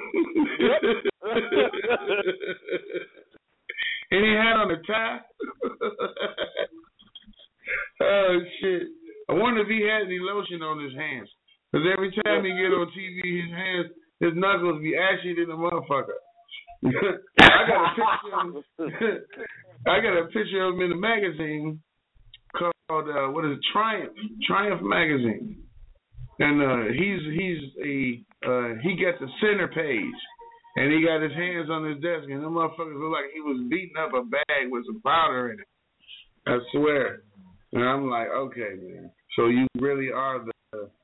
And he had on a tie? Oh, shit. I wonder if he had any lotion on his hands. Because every time he get on T V, his hands, his knuckles be ashy than a motherfucker. I got a picture of him. I got a picture of him in a magazine called uh, what is it, Triumph, Triumph magazine, and uh, he's he's a uh, he got the center page, and he got his hands on his desk, and them motherfuckers look like he was beating up a bag with some powder in it. I swear. And I'm like, okay, man. So you really are the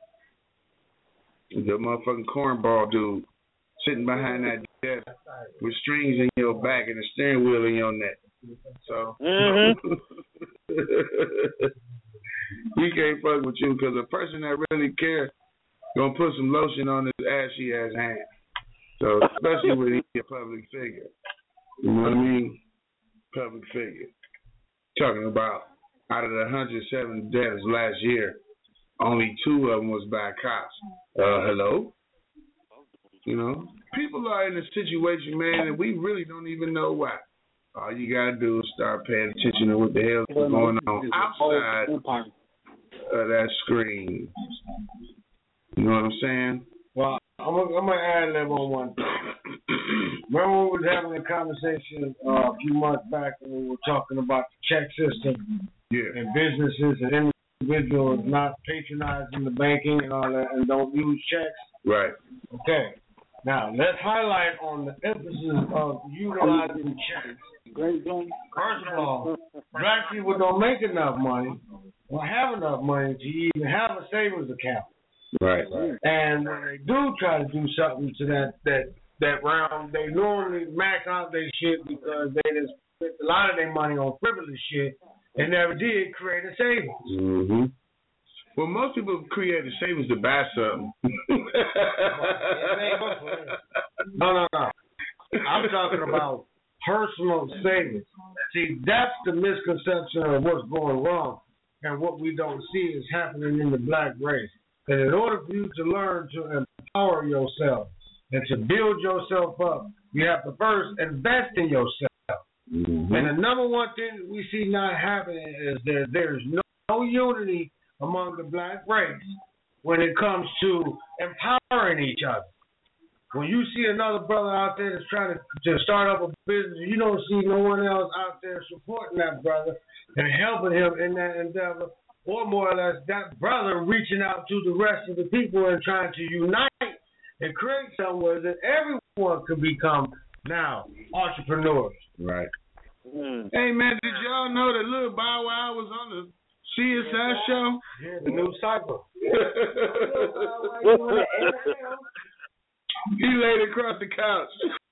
the motherfucking cornball dude sitting behind that desk with strings in your back and a steering wheel in your neck. So mm-hmm. we can't fuck with you because a person that really cares gonna put some lotion on his ashy ass hand. So especially when he's a public figure. You know what I mean? Public figure. Talking about out of the one hundred seven deaths last year, only two of them was by cops. Uh, hello? You know? People are in a situation, man, and we really don't even know why. All you gotta do is start paying attention to what the hell is going on outside of that screen. You know what I'm saying? Well, I'm gonna, I'm gonna add that on one thing. Remember we was having a conversation uh, a few months back when we were talking about the check system, yeah, and businesses and individuals not patronizing the banking and all that, and don't use checks. Right. Okay. Now let's highlight on the emphasis of utilizing checks. First of all, black people don't make enough money or have enough money to even have a savings account. Right, right. And when they do try to do something to that that that round, they normally max out their shit because they just spent a lot of their money on frivolous shit and never did create a savings. Mm-hmm. Well, most people create a savings to buy something. no, no, no. I'm talking about personal savings. See, that's the misconception of what's going wrong and what we don't see is happening in the black race. And in order for you to learn to empower yourself and to build yourself up, you have to first invest in yourself. Mm-hmm. And the number one thing that we see not happening is that there's no, no unity among the black race when it comes to empowering each other. When you see another brother out there that's trying to, to start up a business, you don't see no one else out there supporting that brother and helping him in that endeavor. Or more or less, that brother reaching out to the rest of the people and trying to unite and create somewhere that everyone could become now entrepreneurs. Right. Mm. Hey, man, did y'all know that Lil Bow Wow was on the C S I show? Yeah, the new cycle. He laid across the couch.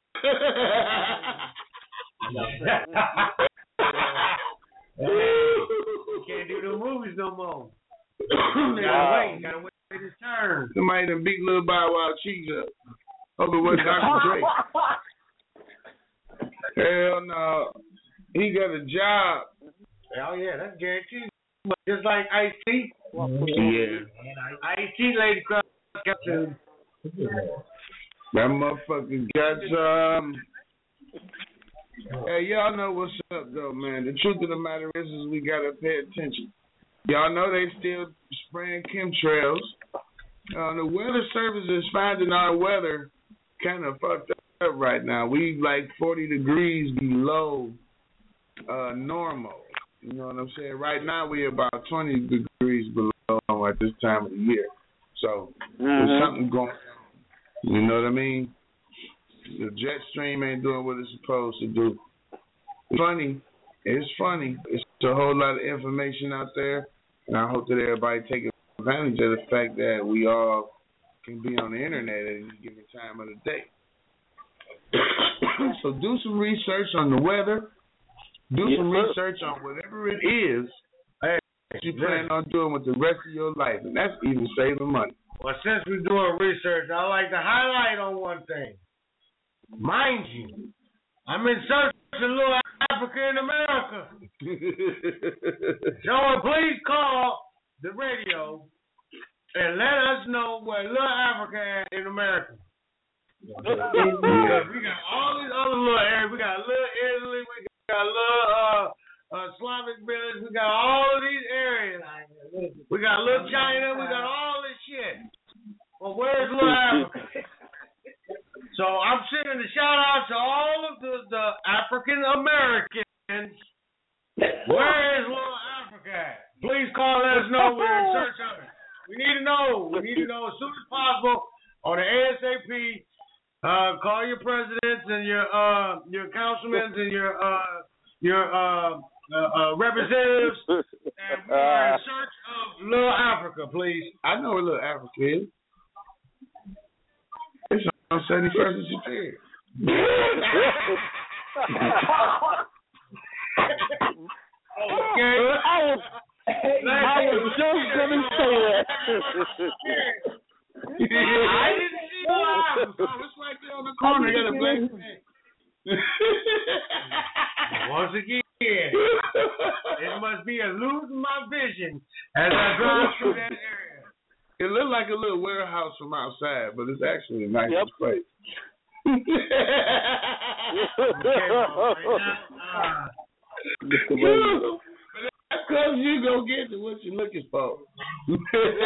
You can't do the movies no more. You gotta wait. You gotta wait for his turn. Somebody done beat Lil Bow Wow cheeks up. Hope it wasn't Doctor Dre. Hell no. He got a job. Hell yeah, that's guaranteed. Just like Ice-T. Yeah. Ice-T laid across the couch. That motherfucker got some. Hey, y'all know what's up, though, man. The truth of the matter is, is we got to pay attention. Y'all know they still spraying chemtrails. Uh, the weather service is finding our weather kind of fucked up right now. We like forty degrees below uh, normal. You know what I'm saying? Right now, we about twenty degrees below normal at this time of the year. So mm-hmm. there's something going on. You know what I mean? The jet stream ain't doing what it's supposed to do. Funny. It's funny. It's a whole lot of information out there, and I hope that everybody take advantage of the fact that we all can be on the internet at any given time of the day. So do some research on the weather. Do yeah, some research on whatever it is that you plan on doing with the rest of your life, and that's even saving money. Well, since we're doing research, I like to highlight on one thing. Mind you, I'm in search of Little Africa in America. So please call the radio and let us know where Little Africa is in America. Yeah, we got all these other little areas. We got Little Italy. We got Little uh, uh, Slavic village. We got all of these areas. We got Little China. We got all this shit. Well, where's Little Africa? So I'm sending a shout out to all of the, the African Americans. Where is Little Africa at? Please us know. We're in search of it. We need to know. We need to know as soon as possible on the ASAP. Uh, call your presidents and your uh, your councilmen and your uh, your uh, uh, uh, representatives, and we are in search of Little Africa, please. I know where Little Africa is. It's on seventy-first and Superior. Okay. I was, I was just gonna say that. I didn't see no Africa. It's right there on the corner. Got a black man. Once again, it must be a losing my vision as I drive through that area. It looked like a little warehouse from outside, but it's actually a nice Yep. place. Okay, well, right now, uh, That's because you go get to what you're looking for. that,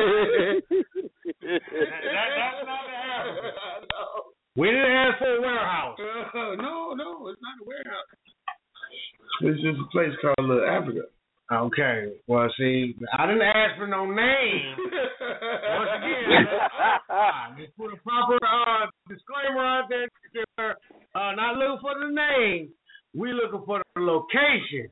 that, that's not the Africa. We didn't ask for a warehouse. Uh, no, no, it's not a warehouse. It's just a place called Little Africa. Okay, well, see, I didn't ask for no name. Once again, uh, just put a proper uh, disclaimer out there. Uh, not looking for the name. We looking for the location.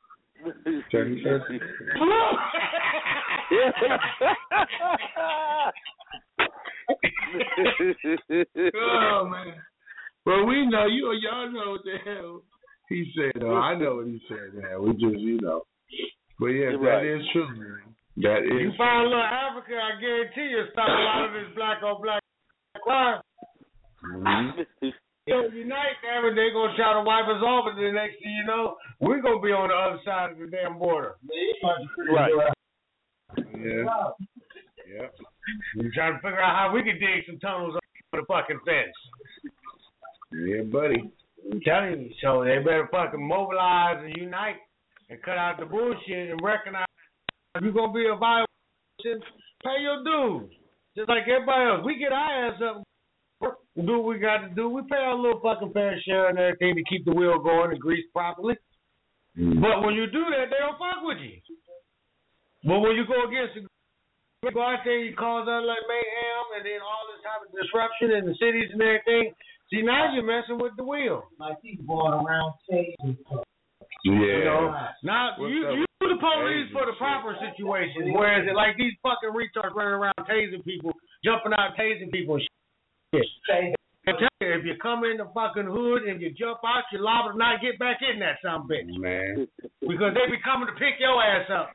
Oh man! Well, we know you. Y'all know what the hell he said. Oh, I know what he said. Man, we just, you know. But yeah, You're that right. is true, man. That is. You find Little Africa, I guarantee you, stop a lot of this black on black crime. Mm-hmm. They'll unite, damn it, they're going to try to wipe us off, and the next thing you know, we're going to be on the other side of the damn border. Right. Yeah. Yeah. We're trying to figure out how we can dig some tunnels over the fucking fence. Yeah, buddy. I'm telling you, so they better fucking mobilize and unite and cut out the bullshit and recognize if you're going to be a viable citizen, pay your dues. Just like everybody else. We get our ass up. Do what we got to do. We pay our little fucking fair share and everything to keep the wheel going and grease properly. Mm-hmm. But when you do that, they don't fuck with you. But when you go against the, you go out there, you cause other like mayhem and then all this type of disruption in the cities and everything. See, now you're messing with the wheel. Like he's going around chasing stuff. Yeah. You know, now What's you up you with the police Asian for the shit? proper situations, whereas it like these fucking retards running around tasing people, jumping out tasing people and shit. I tell you, if you come in the fucking hood and you jump out, you're liable to not get back in that son of a bitch. Man. Because they be coming to pick your ass up.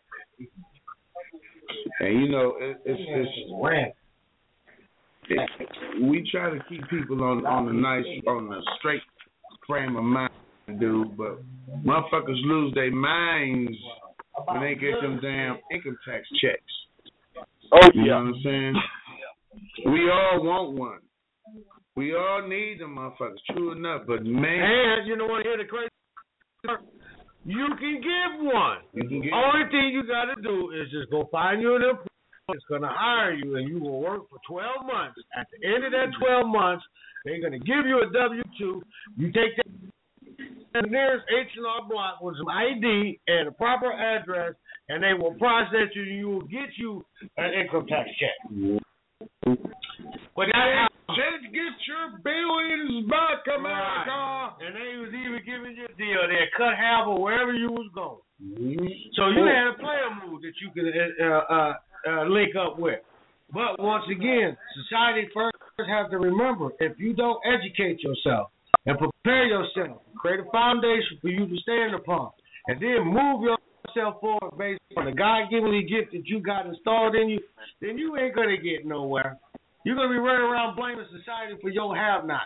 And you know, it, it's it's it, we try to keep people on on a nice, on a straight frame of mind, dude. But motherfuckers lose their minds when they get them damn income tax checks. Oh You yeah. know what I'm saying? We all want one. We all need them motherfuckers. True enough, but man, And you know what? Here the crazy part? You can get one. you can get Only thing you got to do is just go find you an employer that's going to hire you, and you will work for twelve months. At the end of that twelve months, they're going to give you a W two. You take that to the nearest H and R Block with some I D and a proper address, and they will process you. You will get you an income tax check. But now, just get your billions back, America. right. And they was even giving you a deal. They cut half of wherever you was going. Mm-hmm. So you had a player move that you could uh, uh, uh, link up with. But once again, society first have to remember, if you don't educate yourself and prepare yourself, create a foundation for you to stand upon, and then move yourself forward based on the God-given gift that you got installed in you, then you ain't going to get nowhere. You're going to be running around blaming society for your have-nots.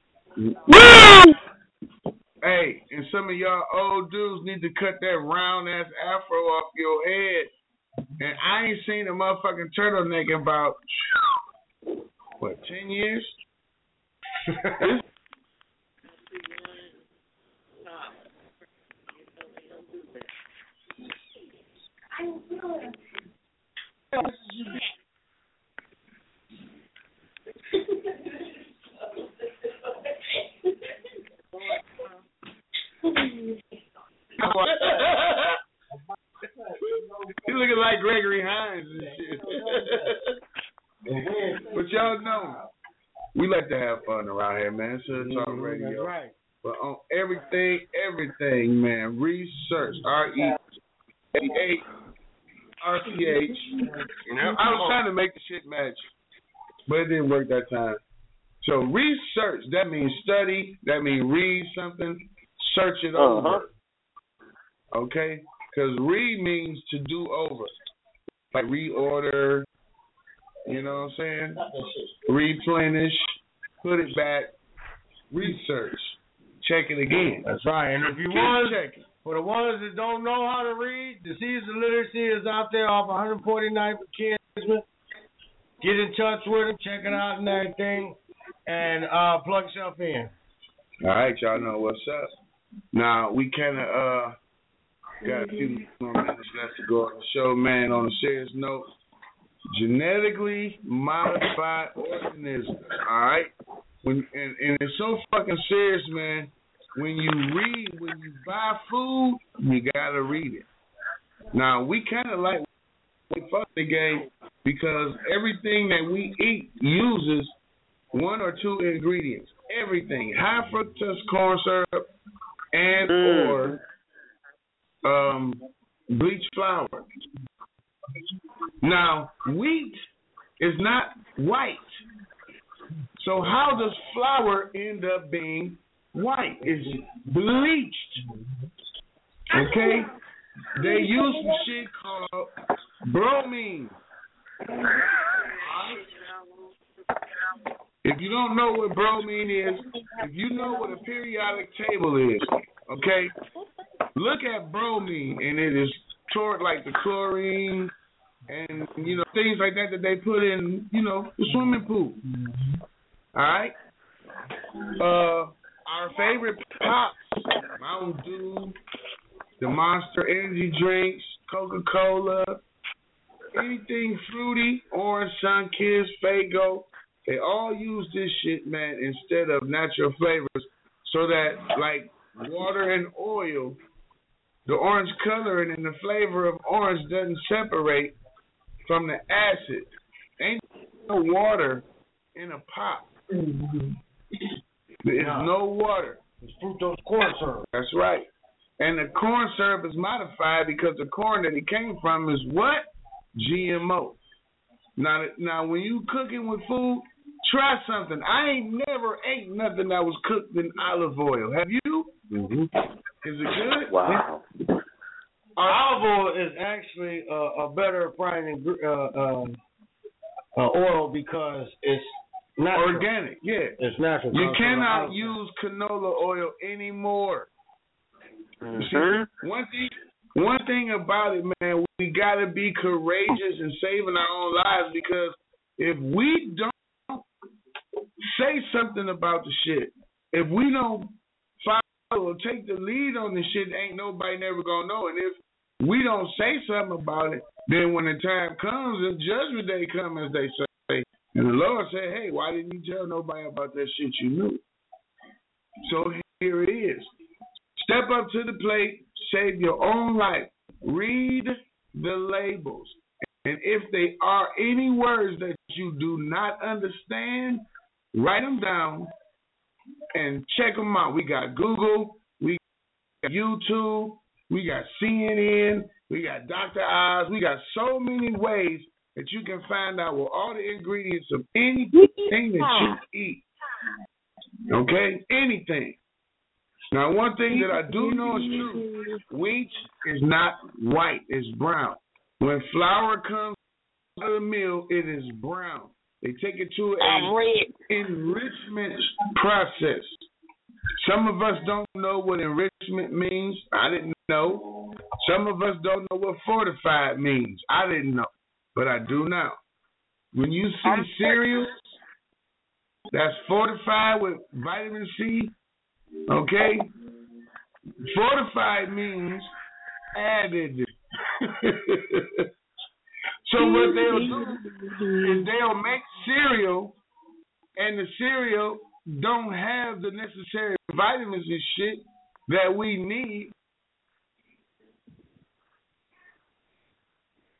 Hey, and some of y'all old dudes need to cut that round ass afro off your head. And I ain't seen a motherfucking turtleneck in about what, ten years? He looking like Gregory Hines and shit. But y'all know, we like to have fun around here, man. So Talk mm-hmm, Radio. That's right. But on everything, everything, man. Research. R E A R C H. I was trying to make the shit match, but it didn't work that time. So research, that means study, that means read something, search it over. Uh-huh. Okay? Because read means to do over. Like reorder, you know what I'm saying? Replenish, put it back, research, check it again. That's right. And if you Keep want, checking. For the ones that don't know how to read, the Seeds of Literacy is out there off one forty-ninth for Kingsman. Get in touch with them, check it out and everything, and uh, plug yourself in. All right, y'all know what's up. Now, we kind of uh, got a few more minutes left to go on the show, man. On a serious note, genetically modified organisms, all right? When, and, and it's so fucking serious, man. When you read, when you buy food, you got to read it. Now, we kind of like we fuck the game because everything that we eat uses one or two ingredients. Everything. High fructose corn syrup and or um, bleached flour. Now, wheat is not white. So how does flour end up being white? It's bleached. Okay? They use some shit called bromine. If you don't know what bromine is, if you know what a periodic table is, okay, look at bromine, and it is toward like the chlorine and, you know, things like that that they put in, you know, the swimming pool. All right? Uh, our favorite pops, Mountain Dew, the Monster energy drinks, Coca-Cola, anything fruity, Orange, Sunkist, Faygo, they all use this shit, man, instead of natural flavors so that, like, water and oil, the orange coloring and the flavor of orange doesn't separate from the acid. Ain't no water in a pop. Mm-hmm. There's no water. It's fructose corn syrup. That's right. And the corn syrup is modified because the corn that it came from is what? G M O. Now, now when you cooking with food, try something. I ain't never ate nothing that was cooked in olive oil. Have you? Mm-hmm. Is it good? Wow. Olive oil is actually uh, a better frying uh, uh, uh, oil because it's natural. Organic, yeah. It's natural. You cannot use canola oil anymore. Mm-hmm. See, one thing, one thing about it, man, we gotta be courageous in saving our own lives because if we don't say something about the shit, if we don't follow or take the lead on the shit, ain't nobody never gonna know. And if we don't say something about it, then when the time comes and judgment day comes, as they say, and the Lord said, hey, why didn't you tell nobody about that shit you knew? So here it is. Step up to the plate, save your own life. Read the labels. And if there are any words that you do not understand, write them down and check them out. We got Google, we got YouTube, we got C N N, we got Doctor Oz. We got so many ways that you can find out what all the ingredients of anything that you eat. Okay? Anything. Now, one thing that I do know is true. Wheat is not white. It's brown. When flour comes out of the mill, it is brown. They take it to a enrichment process. Some of us don't know what enrichment means. I didn't know. Some of us don't know what fortified means. I didn't know. But I do now. When you see cereal that's fortified with vitamin C, okay, fortified means added. So what they'll do is they'll make cereal, and the cereal don't have the necessary vitamins and shit that we need.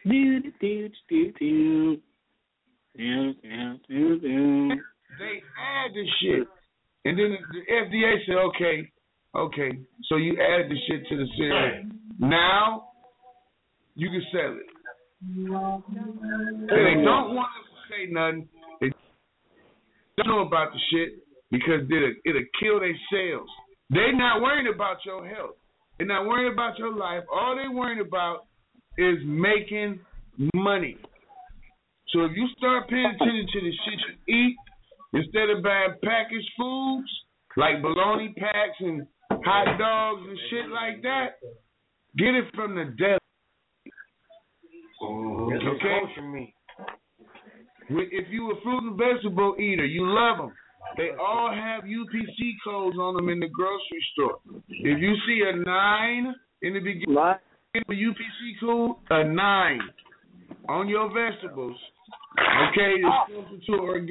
Do, do, do, do, do. Do, do, do, do. They add the shit. And then the F D A said, okay, okay, so you added the shit to the cereal. Now, you can sell it. And they don't want us to say nothing. They don't know about the shit because it'll, it'll kill their sales. They're not worried about your health. They're not worried about your life. All they're worried about is making money. So if you start paying attention to the shit you eat, instead of buying packaged foods like bologna packs and hot dogs and shit like that, get it from the deli. Okay? If you a fruit and vegetable eater, you love them. They all have U P C codes on them in the grocery store. If you see a nine in the beginning of a U P C code, a nine on your vegetables, okay, it's closer to organic.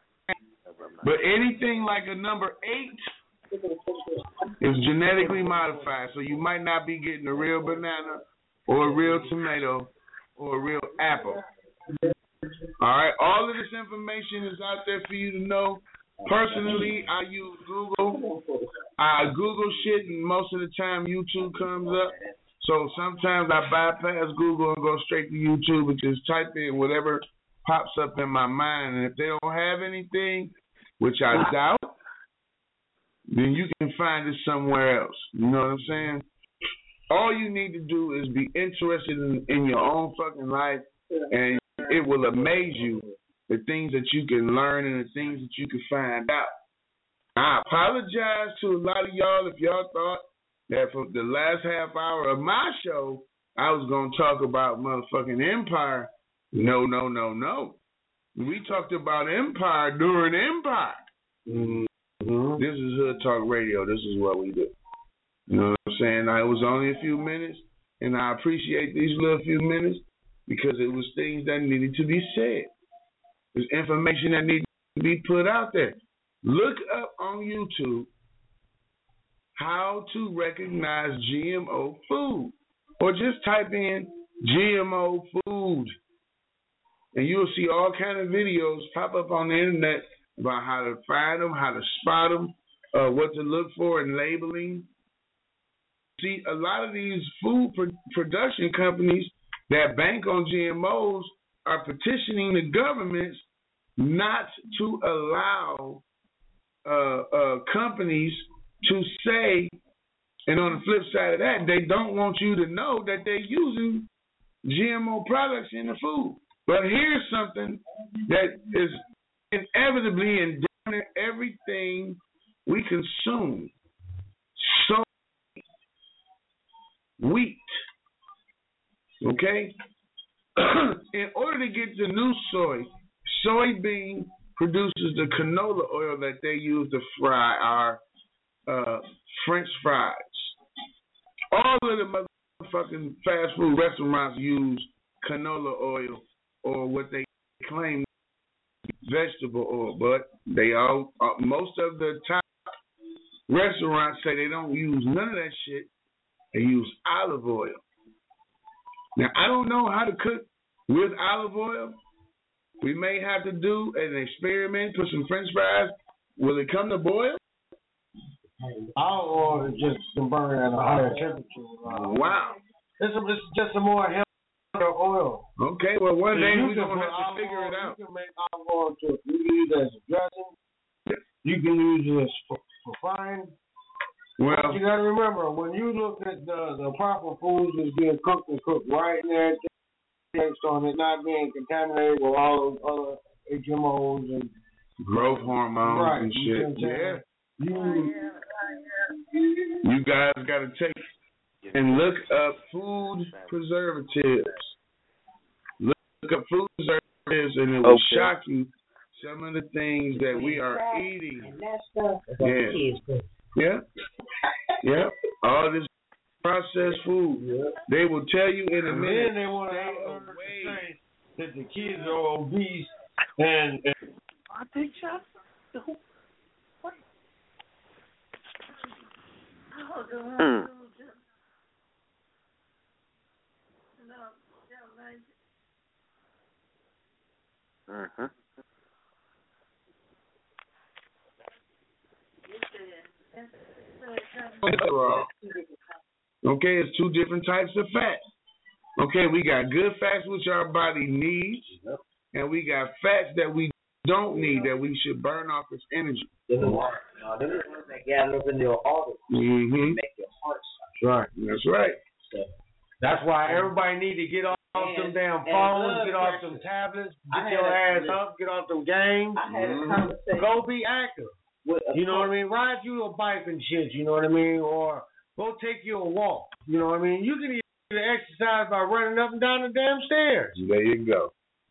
But anything like a number eight is genetically modified, so you might not be getting a real banana or a real tomato or a real apple. All right, all of this information is out there for you to know. Personally, I use Google. I Google shit, and most of the time YouTube comes up. So sometimes I bypass Google and go straight to YouTube and just type in whatever pops up in my mind. And if they don't have anything, which I doubt, then you can find it somewhere else. You know what I'm saying? All you need to do is be interested in, in your own fucking life, and it will amaze you the things that you can learn and the things that you can find out. I apologize to a lot of y'all if y'all thought that for the last half hour of my show, I was going to talk about motherfucking Empire. No, no, no, no. We talked about Empire during Empire. Mm-hmm. This is Hood Talk Radio. This is what we do. You know what I'm saying? Now, it was only a few minutes, and I appreciate these little few minutes because it was things that needed to be said. There's information that needs to be put out there. Look up on YouTube how to recognize G M O food, or just type in G M O food, and you'll see all kind of videos pop up on the internet about how to find them, how to spot them, uh, what to look for in labeling. See, a lot of these food pro- production companies that bank on G M Os are petitioning the governments not to allow uh, uh, companies to say, and on the flip side of that, they don't want you to know that they're using G M O products in the food. But here's something that is inevitably in everything we consume. Soy, wheat, okay? In order to get the new soy, soybean produces the canola oil that they use to fry our uh, French fries. All of the motherfucking fast food restaurants use canola oil or what they claim vegetable oil, but they all, uh, most of the top restaurants say they don't use none of that shit. They use olive oil. Now, I don't know how to cook with olive oil. We may have to do an experiment, put some French fries. Will it come to boil? Olive oil is just to burn at a higher temperature. Uh, wow. It's, a, it's just a more healthier oil. Okay, well, one day we're going to have to figure oil, it out. You can make olive oil too. You can use it as a dressing. You can use it for, for frying. Well, but you got to remember, when you look at the, the proper foods that's being cooked and cooked right in there, based on it not being contaminated with all those other H M Os and growth hormones right, and shit. Yeah. You, you guys got to take and look up food preservatives. Look up food preservatives, and it will okay. shock you some of the things that we are eating. Yeah. Yeah. Yeah. All this processed food. Yeah. They will tell you in a and minute. Then they want to say that the kids are obese and. and I think shots. What? Mm. Mm-hmm. Okay, it's two different types of fats. Okay, we got good fats which our body needs, yep. and we got fats that we don't need that we should burn off as energy. Mm-hmm. No, them are the ones that gather up in your arteries mm-hmm. make your heart stop. That's right. That's right. So, that's why everybody need to get off, off and, them damn phones, get off them tablets, get your ass up, get off them games. I had a conversation. Go be active. You know what I mean? Ride you a bike and shit, you know what I mean? Or go take you a walk. You know what I mean? You can either exercise by running up and down the damn stairs. There you go.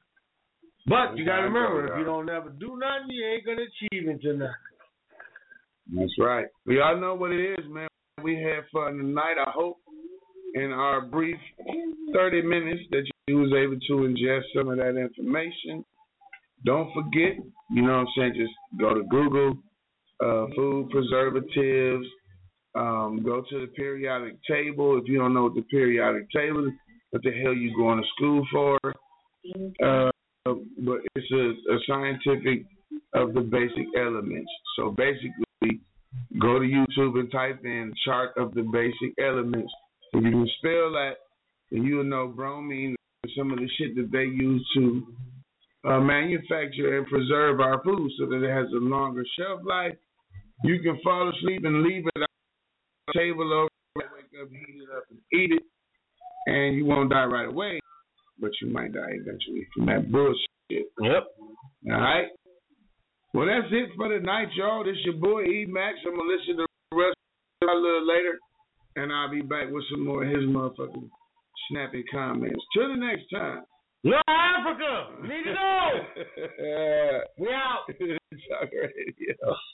But you gotta remember, if you don't ever do nothing, you ain't gonna achieve it to nothing. That's right. We all know what it is, man. We had fun tonight. I hope in our brief thirty minutes that you was able to ingest some of that information. Don't forget, you know what I'm saying, just go to Google, uh, food preservatives, um, go to the periodic table. If you don't know what the periodic table is, what the hell you going to school for? Uh, but it's a, a scientific of the basic elements. So basically, go to YouTube and type in chart of the basic elements. If you can spell that, then you'll know bromine and some of the shit that they use to uh, manufacture and preserve our food so that it has a longer shelf life. You can fall asleep and leave it on the table over, wake up, heat it up, and eat it, and you won't die right away, but you might die eventually from that bullshit. Yep. All right? Well, that's it for tonight, y'all. This your boy E Max. I'm going to listen to the rest of it a little later, and I'll be back with some more of his motherfucking snappy comments. Till the next time. Love Africa! Need to know! We out. Talk Radio.